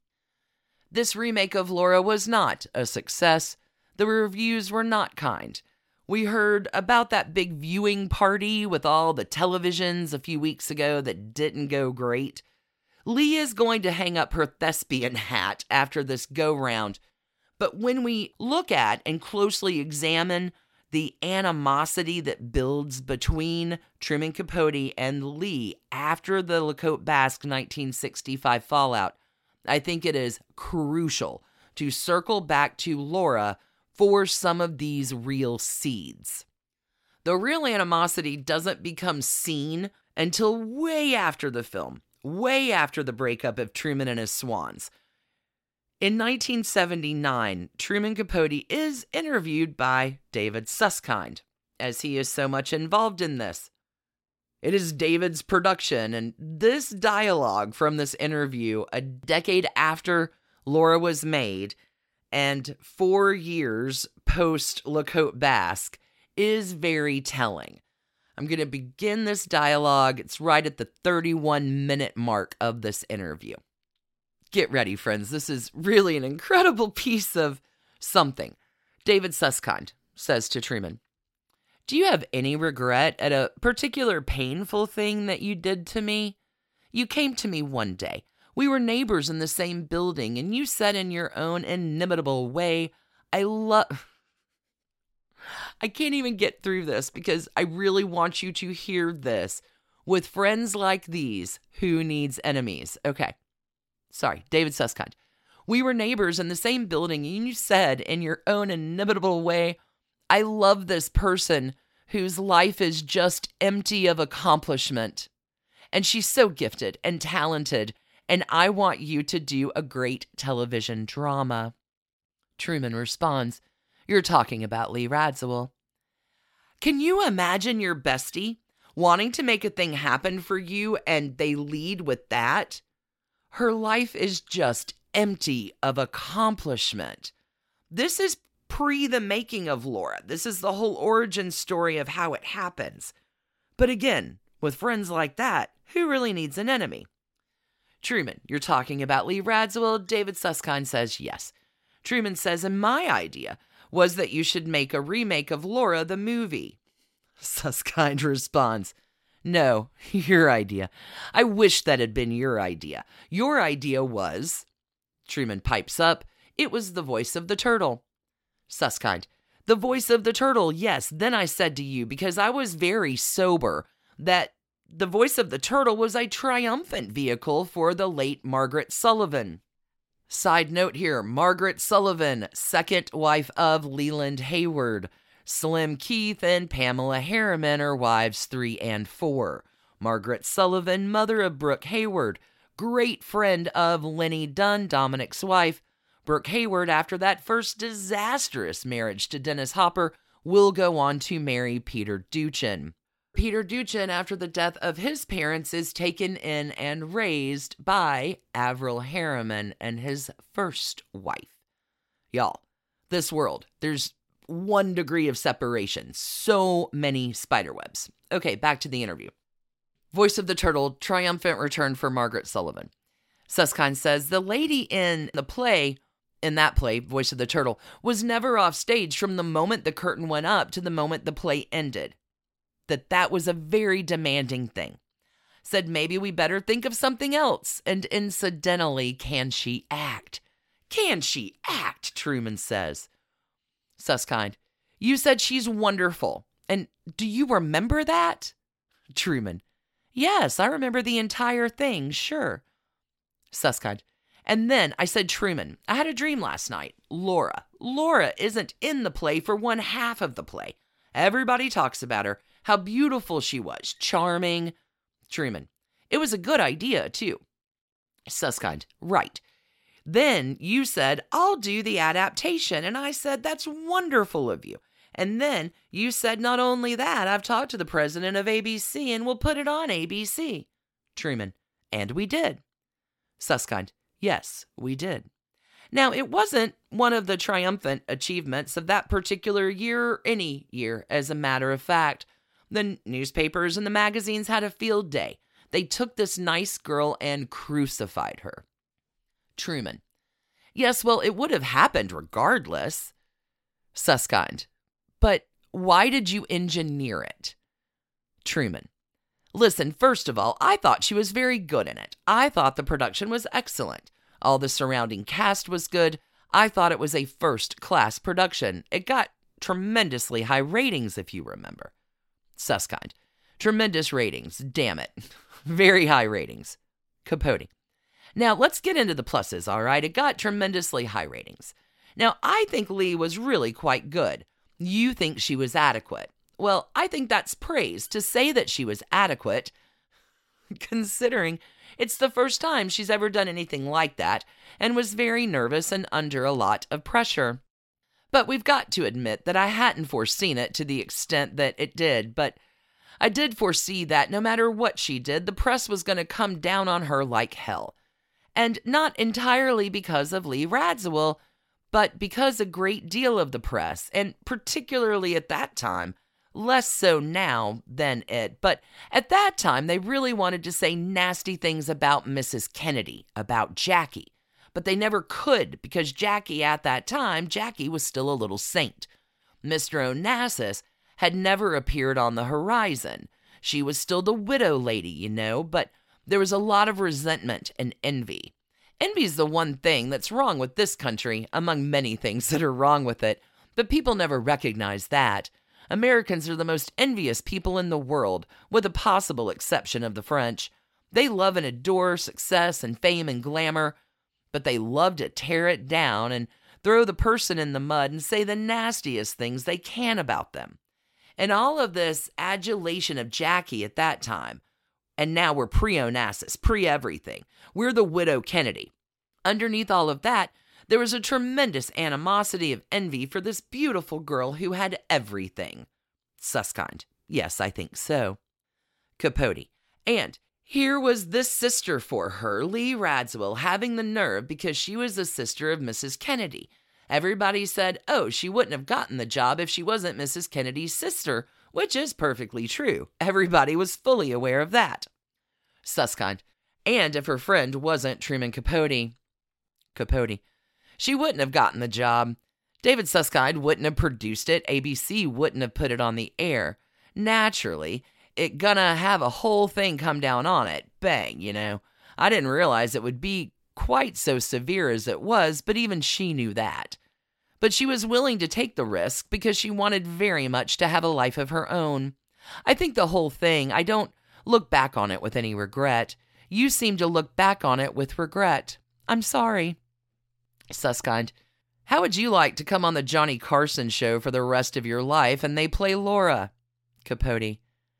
This remake of Laura was not a success. The reviews were not kind. We heard about that big viewing party with all the televisions a few weeks ago that didn't go great. Lee is going to hang up her thespian hat after this go-round, but when we look at and closely examine the animosity that builds between Truman Capote and Lee after the LeCote Basque nineteen sixty-five fallout, I think it is crucial to circle back to Laura for some of these real seeds. The real animosity doesn't become seen until way after the film. Way after the breakup of Truman and his swans. In nineteen seventy-nine, Truman Capote is interviewed by David Susskind, as he is so much involved in this. It is David's production, and this dialogue from this interview, a decade after Laura was made, and four years post LeCote Basque, is very telling. I'm going to begin this dialogue. It's right at the thirty-one minute mark of this interview. Get ready, friends. This is really an incredible piece of something. David Susskind says to Truman, "Do you have any regret at a particular painful thing that you did to me? You came to me one day. We were neighbors in the same building, and you said in your own inimitable way, I love..." I can't even get through this because I really want you to hear this. With friends like these, who needs enemies? Okay. Sorry, David Susskind. "We were neighbors in the same building, and you said in your own inimitable way, I love this person whose life is just empty of accomplishment. And she's so gifted and talented, and I want you to do a great television drama." Truman responds, "You're talking about Lee Radziwill." Can you imagine your bestie wanting to make a thing happen for you and they lead with that? Her life is just empty of accomplishment. This is pre the making of Laura. This is the whole origin story of how it happens. But again, with friends like that, who really needs an enemy? Truman, "You're talking about Lee Radziwill." David Susskind says yes. Truman says, "And my idea was that you should make a remake of Laura the movie." Susskind responds, "No, your idea. I wish that had been your idea. Your idea was..." Truman pipes up, "It was the voice of the turtle." Susskind, "The voice of the turtle, yes. Then I said to you, because I was very sober, that the voice of the turtle was a triumphant vehicle for the late Margaret Sullivan." Side note here, Margaret Sullivan, second wife of Leland Hayward. Slim Keith and Pamela Harriman are wives three and four. Margaret Sullivan, mother of Brooke Hayward, great friend of Lenny Dunn, Dominic's wife. Brooke Hayward, after that first disastrous marriage to Dennis Hopper, will go on to marry Peter Duchin. Peter Duchin, after the death of his parents, is taken in and raised by Avril Harriman and his first wife. Y'all, this world, there's one degree of separation. So many spiderwebs. Okay, back to the interview. Voice of the Turtle, triumphant return for Margaret Sullivan. Susskind says, the lady in the play, in that play, Voice of the Turtle, was never off stage from the moment the curtain went up to the moment the play ended. That that was a very demanding thing. Said maybe we better think of something else. And incidentally, can she act? Can she act? Truman says. Susskind, you said she's wonderful. And do you remember that? Truman, yes, I remember the entire thing, sure. Susskind, and then I said, Truman, I had a dream last night. Laura. Laura isn't in the play for one half of the play. Everybody talks about her, how beautiful she was, charming. Truman, it was a good idea, too. Susskind, right. Then you said, I'll do the adaptation, and I said, that's wonderful of you. And then you said, not only that, I've talked to the president of A B C, and we'll put it on A B C. Truman, and we did. Susskind, yes, we did. Now, it wasn't one of the triumphant achievements of that particular year or any year, as a matter of fact. The newspapers and the magazines had a field day. They took this nice girl and crucified her. Truman, yes, well, it would have happened regardless. Susskind, but why did you engineer it? Truman, listen, first of all, I thought she was very good in it. I thought the production was excellent. All the surrounding cast was good. I thought it was a first-class production. It got tremendously high ratings, if you remember. Susskind, tremendous ratings, damn it. Very high ratings. Capote, now let's get into the pluses, all right? It got tremendously high ratings. Now, I think Lee was really quite good. You think she was adequate. Well, I think that's praise to say that she was adequate, considering it's the first time she's ever done anything like that and was very nervous and under a lot of pressure. But we've got to admit that I hadn't foreseen it to the extent that it did, but I did foresee that no matter what she did, the press was going to come down on her like hell. And not entirely because of Lee Radziwill, but because a great deal of the press, and particularly at that time, less so now than it, but at that time they really wanted to say nasty things about Missus Kennedy, about Jackie. But they never could because Jackie at that time, Jackie was still a little saint. Mister Onassis had never appeared on the horizon. She was still the widow lady, you know, but there was a lot of resentment and envy. Envy's the one thing that's wrong with this country, among many things that are wrong with it, but people never recognize that. Americans are the most envious people in the world, with a possible exception of the French. They love and adore success and fame and glamour, but they love to tear it down and throw the person in the mud and say the nastiest things they can about them. And all of this adulation of Jackie at that time, and now we're pre-Onassis, pre-everything. We're the widow Kennedy. Underneath all of that, there was a tremendous animosity of envy for this beautiful girl who had everything. Susskind, yes, I think so. Capote, and here was this sister for her, Lee Radziwill, having the nerve because she was the sister of Missus Kennedy. Everybody said, oh, she wouldn't have gotten the job if she wasn't Missus Kennedy's sister, which is perfectly true. Everybody was fully aware of that. Susskind, and if her friend wasn't Truman Capote. Capote, she wouldn't have gotten the job. David Susskind wouldn't have produced it. A B C wouldn't have put it on the air. Naturally, it gonna have a whole thing come down on it. Bang, you know. I didn't realize it would be quite so severe as it was, but even she knew that. But she was willing to take the risk because she wanted very much to have a life of her own. I think the whole thing, I don't look back on it with any regret. You seem to look back on it with regret. I'm sorry. Susskind, how would you like to come on the Johnny Carson show for the rest of your life and they play Laura? Capote,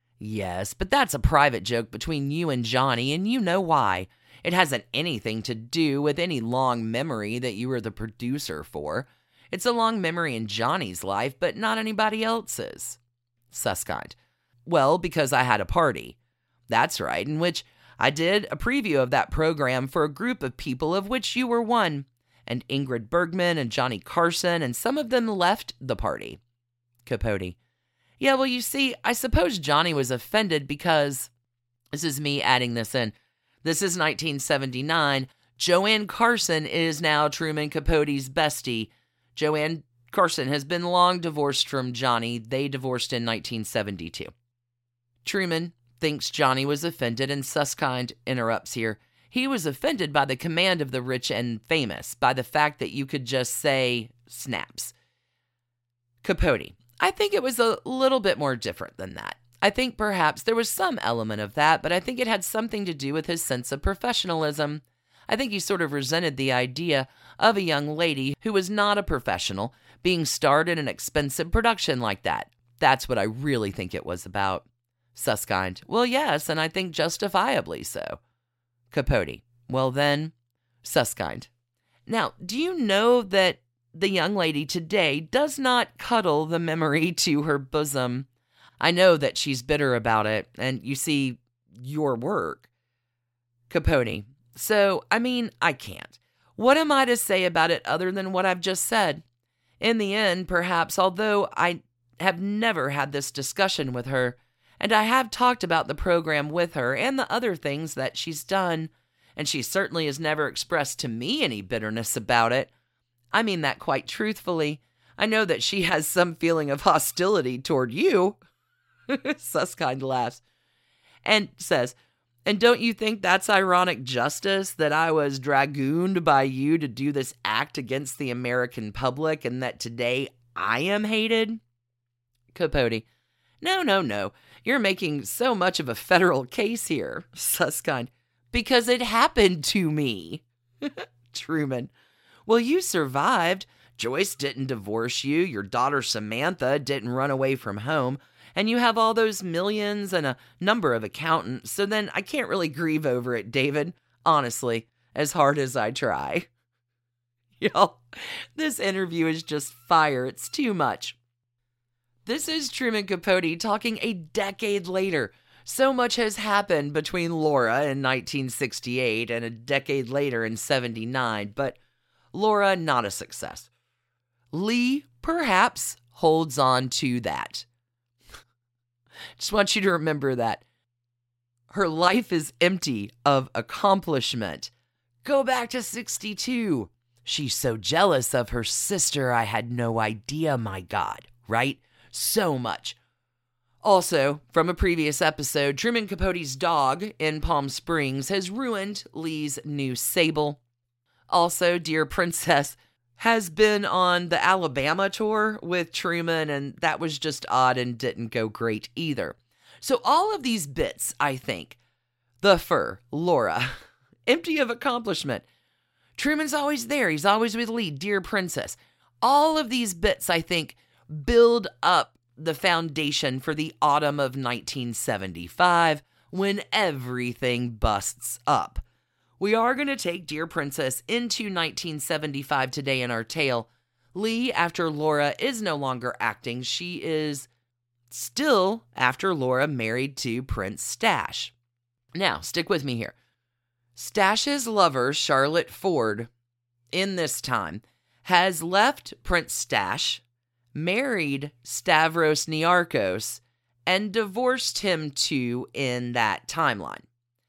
yes, but that's a private joke between you and Johnny, and you know why. It hasn't anything to do with any long memory that you were the producer for. It's a long memory in Johnny's life, but not anybody else's. Susskind, well, because I had a party. That's right, in which I did a preview of that program for a group of people of which you were one, and Ingrid Bergman and Johnny Carson, and some of them left the party. Capote, yeah, well, you see, I suppose Johnny was offended because, This is me adding this in. This is nineteen seventy-nine. Joanne Carson is now Truman Capote's bestie. Joanne Carson has been long divorced from Johnny. They divorced in nineteen seventy-two. Truman thinks Johnny was offended, and Susskind interrupts here. He was offended by the command of the rich and famous, by the fact that you could just say snaps. Capote. I think it was a little bit more different than that. I think perhaps there was some element of that, but I think it had something to do with his sense of professionalism. I think he sort of resented the idea of a young lady who was not a professional being starred in an expensive production like that. That's what I really think it was about. Susskind. Well, yes, and I think justifiably so. Capote. Well then, Susskind. Now, do you know that the young lady today does not cuddle the memory to her bosom? I know that she's bitter about it, and you see your work. Capote. So, I mean, I can't. What am I to say about it other than what I've just said? In the end, perhaps, although I have never had this discussion with her, and I have talked about the program with her and the other things that she's done, and she certainly has never expressed to me any bitterness about it. I mean that quite truthfully. I know that she has some feeling of hostility toward you. Susskind laughs and says, and don't you think that's ironic justice that I was dragooned by you to do this act against the American public and that today I am hated? Capote. No, no, no. You're making so much of a federal case here. Susskind. Because it happened to me. Truman. Well, you survived. Joyce didn't divorce you. Your daughter Samantha didn't run away from home. And you have all those millions and a number of accountants. So then I can't really grieve over it, David. Honestly, as hard as I try. Y'all, this interview is just fire. It's too much. This is Truman Capote talking a decade later. So much has happened between Laura in nineteen sixty-eight and a decade later in seventy-nine, but Laura, not a success. Lee, perhaps, holds on to that. Just want you to remember that. Her life is empty of accomplishment. Go back to sixty-two. She's so jealous of her sister, I had no idea, my God, right? So much. Also, from a previous episode, Truman Capote's dog in Palm Springs has ruined Lee's new Sable. Also, Dear Princess has been on the Alabama tour with Truman, and that was just odd and didn't go great either. So all of these bits, I think, the fur, Laura, empty of accomplishment. Truman's always there. He's always with Lee, Dear Princess. All of these bits, I think, build up the foundation for the autumn of nineteen seventy-five when everything busts up. We are going to take Dear Princess into nineteen seventy-five today in our tale. Lee, after Laura, is no longer acting. She is still, after Laura, married to Prince Stash. Now, stick with me here. Stash's lover, Charlotte Ford, in this time, has left Prince Stash, married Stavros Niarchos, and divorced him too in that timeline.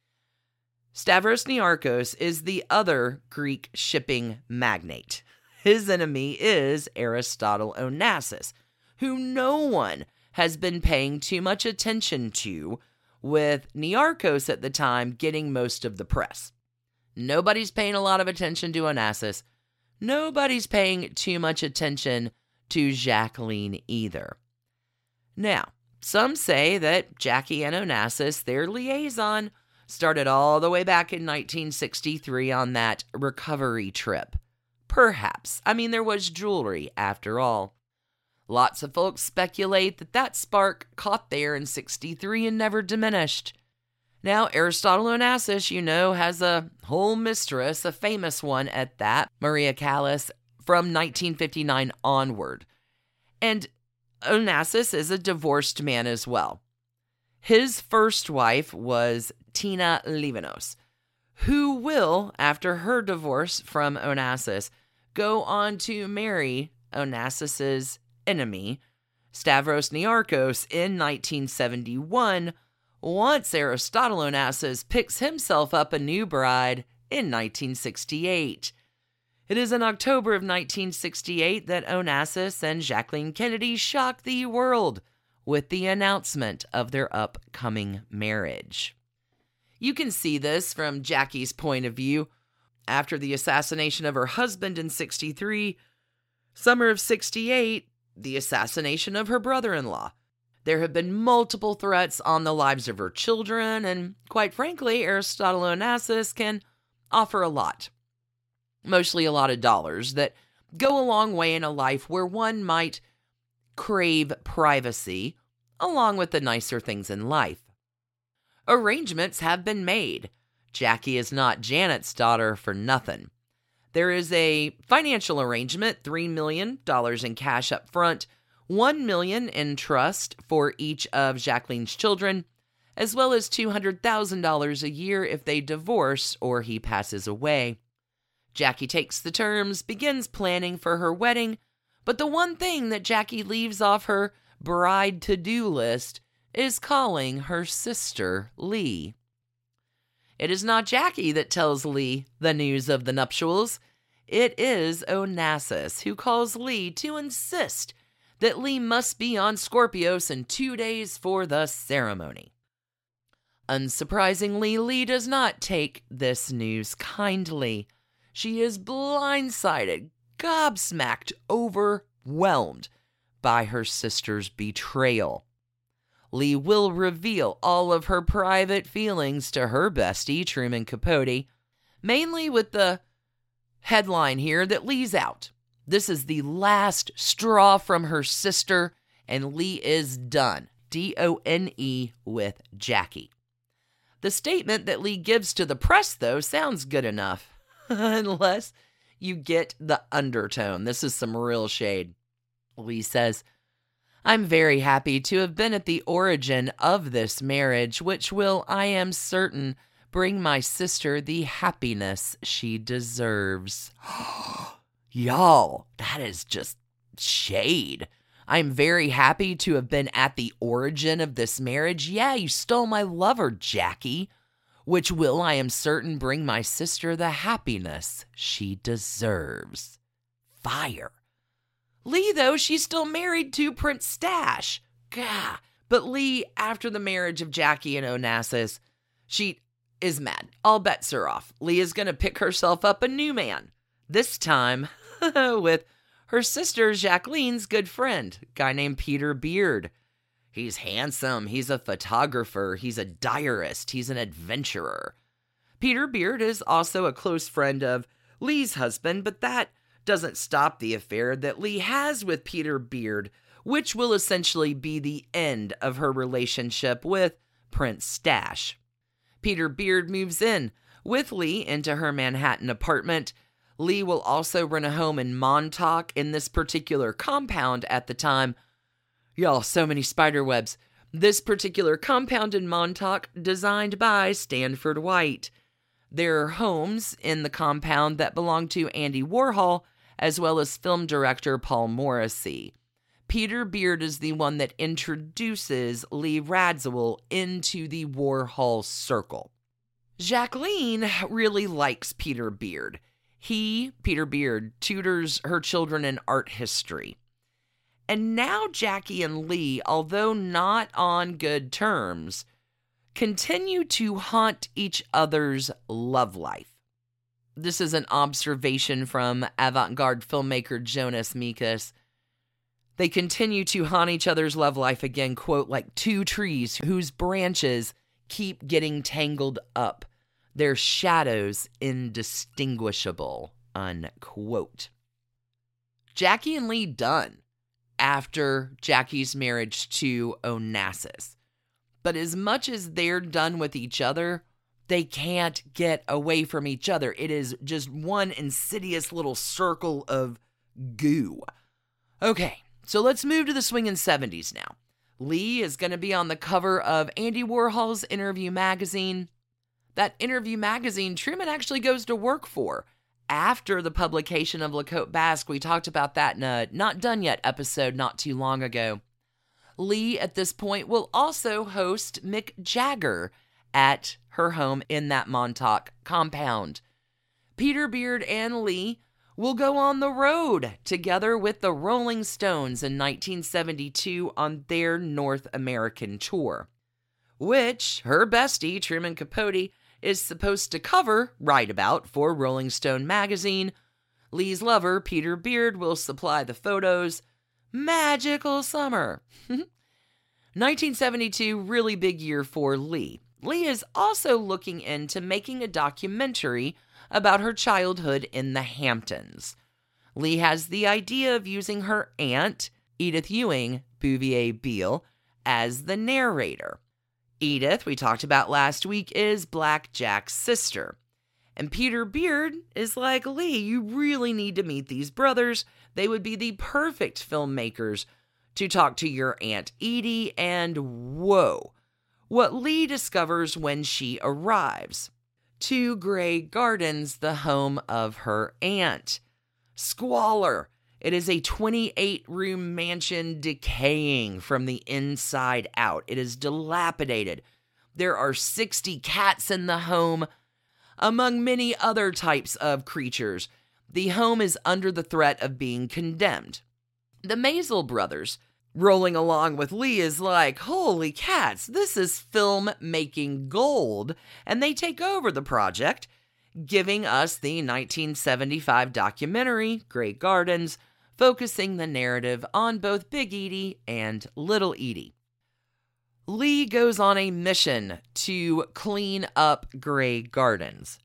Stavros Niarchos is the other Greek shipping magnate. His enemy is Aristotle Onassis, who no one has been paying too much attention to, with Niarchos at the time getting most of the press. Nobody's paying a lot of attention to Onassis. Nobody's paying too much attention to Jacqueline either. Now, some say that Jackie and Onassis, their liaison, started all the way back in nineteen sixty-three on that recovery trip. Perhaps. I mean, there was jewelry after all. Lots of folks speculate that that spark caught there in sixty-three and never diminished. Now, Aristotle Onassis, you know, has a whole mistress, a famous one at that, Maria Callas, from nineteen fifty-nine onward. And Onassis is a divorced man as well. His first wife was Tina Livanos, who will, after her divorce from Onassis, go on to marry Onassis's enemy, Stavros Niarchos, in nineteen seventy-one, once Aristotle Onassis picks himself up a new bride in nineteen sixty-eight. It is in October of nineteen sixty-eight that Onassis and Jacqueline Kennedy shock the world with the announcement of their upcoming marriage. You can see this from Jackie's point of view. After the assassination of her husband in sixty-three, summer of sixty-eight, the assassination of her brother-in-law. There have been multiple threats on the lives of her children, and quite frankly, Aristotle Onassis can offer a lot. Mostly a lot of dollars that go a long way in a life where one might crave privacy, along with the nicer things in life. Arrangements have been made. Jackie is not Janet's daughter for nothing. There is a financial arrangement, three million dollars in cash up front, one million dollars in trust for each of Jacqueline's children, as well as two hundred thousand dollars a year if they divorce or he passes away. Jackie takes the terms, begins planning for her wedding, but the one thing that Jackie leaves off her bride to-do list is calling her sister Lee. It is not Jackie that tells Lee the news of the nuptials. It is Onassis who calls Lee to insist that Lee must be on Scorpios in two days for the ceremony. Unsurprisingly, Lee does not take this news kindly. She is blindsided, gobsmacked, overwhelmed by her sister's betrayal. Lee will reveal all of her private feelings to her bestie, Truman Capote, mainly with the headline here that Lee's out. This is the last straw from her sister, and Lee is done, D O N E, with Jackie. The statement that Lee gives to the press, though, sounds good enough. Unless you get the undertone. This is some real shade. Lee says, I'm very happy to have been at the origin of this marriage, which will, I am certain, bring my sister the happiness she deserves. Y'all, that is just shade. I'm very happy to have been at the origin of this marriage. Yeah, you stole my lover, Jackie. Which will, I am certain, bring my sister the happiness she deserves. Fire. Lee, though, she's still married to Prince Stash. Gah. But Lee, after the marriage of Jackie and Onassis, she is mad. All bets are off. Lee is going to pick herself up a new man. This time with her sister Jacqueline's good friend, a guy named Peter Beard. He's handsome, he's a photographer, he's a diarist, he's an adventurer. Peter Beard is also a close friend of Lee's husband, but that doesn't stop the affair that Lee has with Peter Beard, which will essentially be the end of her relationship with Prince Stash. Peter Beard moves in with Lee into her Manhattan apartment. Lee will also rent a home in Montauk in this particular compound at the time. Y'all, so many spider webs. This particular compound in Montauk, designed by Stanford White. There are homes in the compound that belong to Andy Warhol, as well as film director Paul Morrissey. Peter Beard is the one that introduces Lee Radziwill into the Warhol circle. Jacqueline really likes Peter Beard. He, Peter Beard, tutors her children in art history. And now Jackie and Lee, although not on good terms, continue to haunt each other's love life. This is an observation from avant-garde filmmaker Jonas Mekas. They continue to haunt each other's love life again, quote, like two trees whose branches keep getting tangled up, their shadows indistinguishable, unquote. Jackie and Lee done after Jackie's marriage to Onassis. But as much as they're done with each other, they can't get away from each other. It is just one insidious little circle of goo. Okay, so let's move to the swinging seventies now. Lee is going to be on the cover of Andy Warhol's Interview magazine. That Interview magazine Truman actually goes to work for. After the publication of La Côte Basque, we talked about that in a Not Done Yet episode not too long ago. Lee, at this point, will also host Mick Jagger at her home in that Montauk compound. Peter Beard and Lee will go on the road together with the Rolling Stones in nineteen seventy-two on their North American tour, which her bestie, Truman Capote, is supposed to cover, write about, for Rolling Stone magazine. Lee's lover, Peter Beard, will supply the photos. Magical summer. nineteen seventy-two, really big year for Lee. Lee is also looking into making a documentary about her childhood in the Hamptons. Lee has the idea of using her aunt, Edith Ewing Bouvier Beale, as the narrator. Edith, we talked about last week, is Black Jack's sister. And Peter Beard is like, Lee, you really need to meet these brothers. They would be the perfect filmmakers to talk to your Aunt Edie. And whoa, what Lee discovers when she arrives to Grey Gardens, the home of her aunt. Squalor. It is a twenty-eight room mansion decaying from the inside out. It is dilapidated. There are sixty cats in the home, among many other types of creatures. The home is under the threat of being condemned. The Maisel brothers, rolling along with Lee, is like, holy cats, this is film-making gold. And they take over the project, giving us the nineteen seventy-five documentary, Grey Gardens, focusing the narrative on both Big Edie and Little Edie. Lee goes on a mission to clean up Grey Gardens.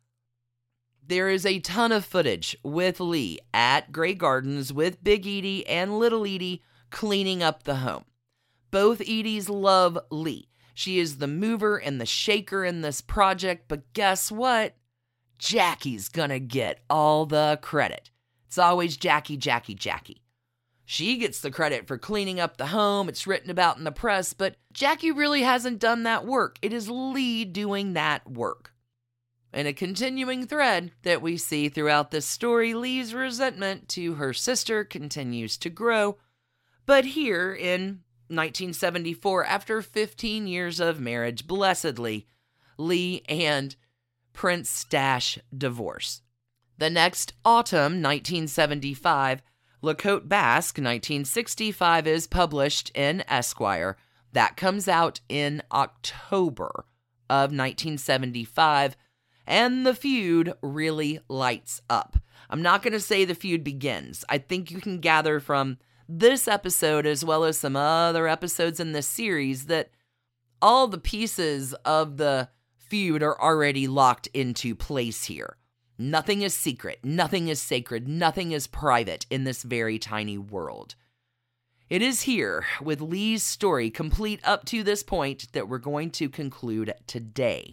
There is a ton of footage with Lee at Grey Gardens with Big Edie and Little Edie cleaning up the home. Both Edies love Lee. She is the mover and the shaker in this project, but guess what? Jackie's gonna get all the credit. It's always Jackie, Jackie, Jackie. She gets the credit for cleaning up the home. It's written about in the press, but Jackie really hasn't done that work. It is Lee doing that work. In a continuing thread that we see throughout this story, Lee's resentment to her sister continues to grow. But here in nineteen seventy-four, after fifteen years of marriage, blessedly, Lee and Prince Stash divorce. The next autumn, nineteen seventy-five, La Côte Basque, nineteen sixty-five, is published in Esquire. That comes out in October of nineteen seventy-five, and the feud really lights up. I'm not going to say the feud begins. I think you can gather from this episode, as well as some other episodes in this series, that all the pieces of the feud are already locked into place here. Nothing is secret, nothing is sacred, nothing is private in this very tiny world. It is here, with Lee's story complete up to this point, that we're going to conclude today.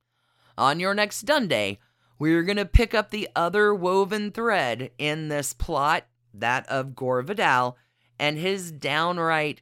On your next Dunday, we're going to pick up the other woven thread in this plot, that of Gore Vidal, and his downright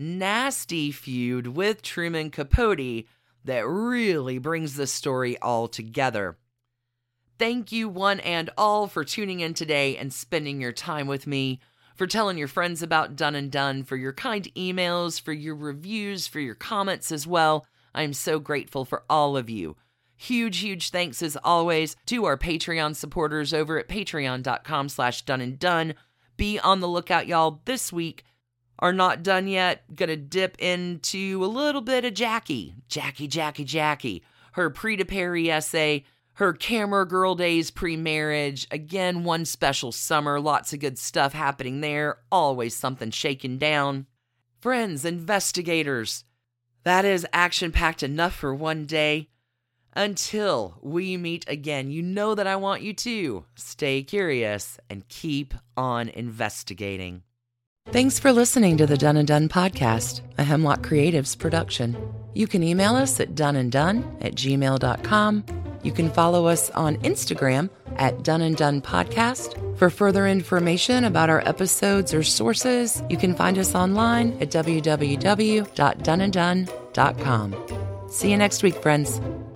nasty feud with Truman Capote that really brings the story all together. Thank you one and all for tuning in today and spending your time with me, for telling your friends about Done and Done, for your kind emails, for your reviews, for your comments as well. I'm so grateful for all of you. Huge, huge thanks as always to our Patreon supporters over at patreon.com slash done and done. Be on the lookout, y'all. This week, are not done yet. Gonna dip into a little bit of Jackie. Jackie, Jackie, Jackie. Her Prix de Paris essay, her Camera Girl days pre-marriage. Again, one special summer. Lots of good stuff happening there. Always something shaking down. Friends, investigators. That is action-packed enough for one day. Until we meet again, you know that I want you to stay curious and keep on investigating. Thanks for listening to the Done and Done podcast, a Hemlock Creatives production. You can email us at doneanddone at gmail dot com. You can follow us on Instagram at Done and Done Podcast. For further information about our episodes or sources, you can find us online at w w w dot done and done dot com. See you next week, friends.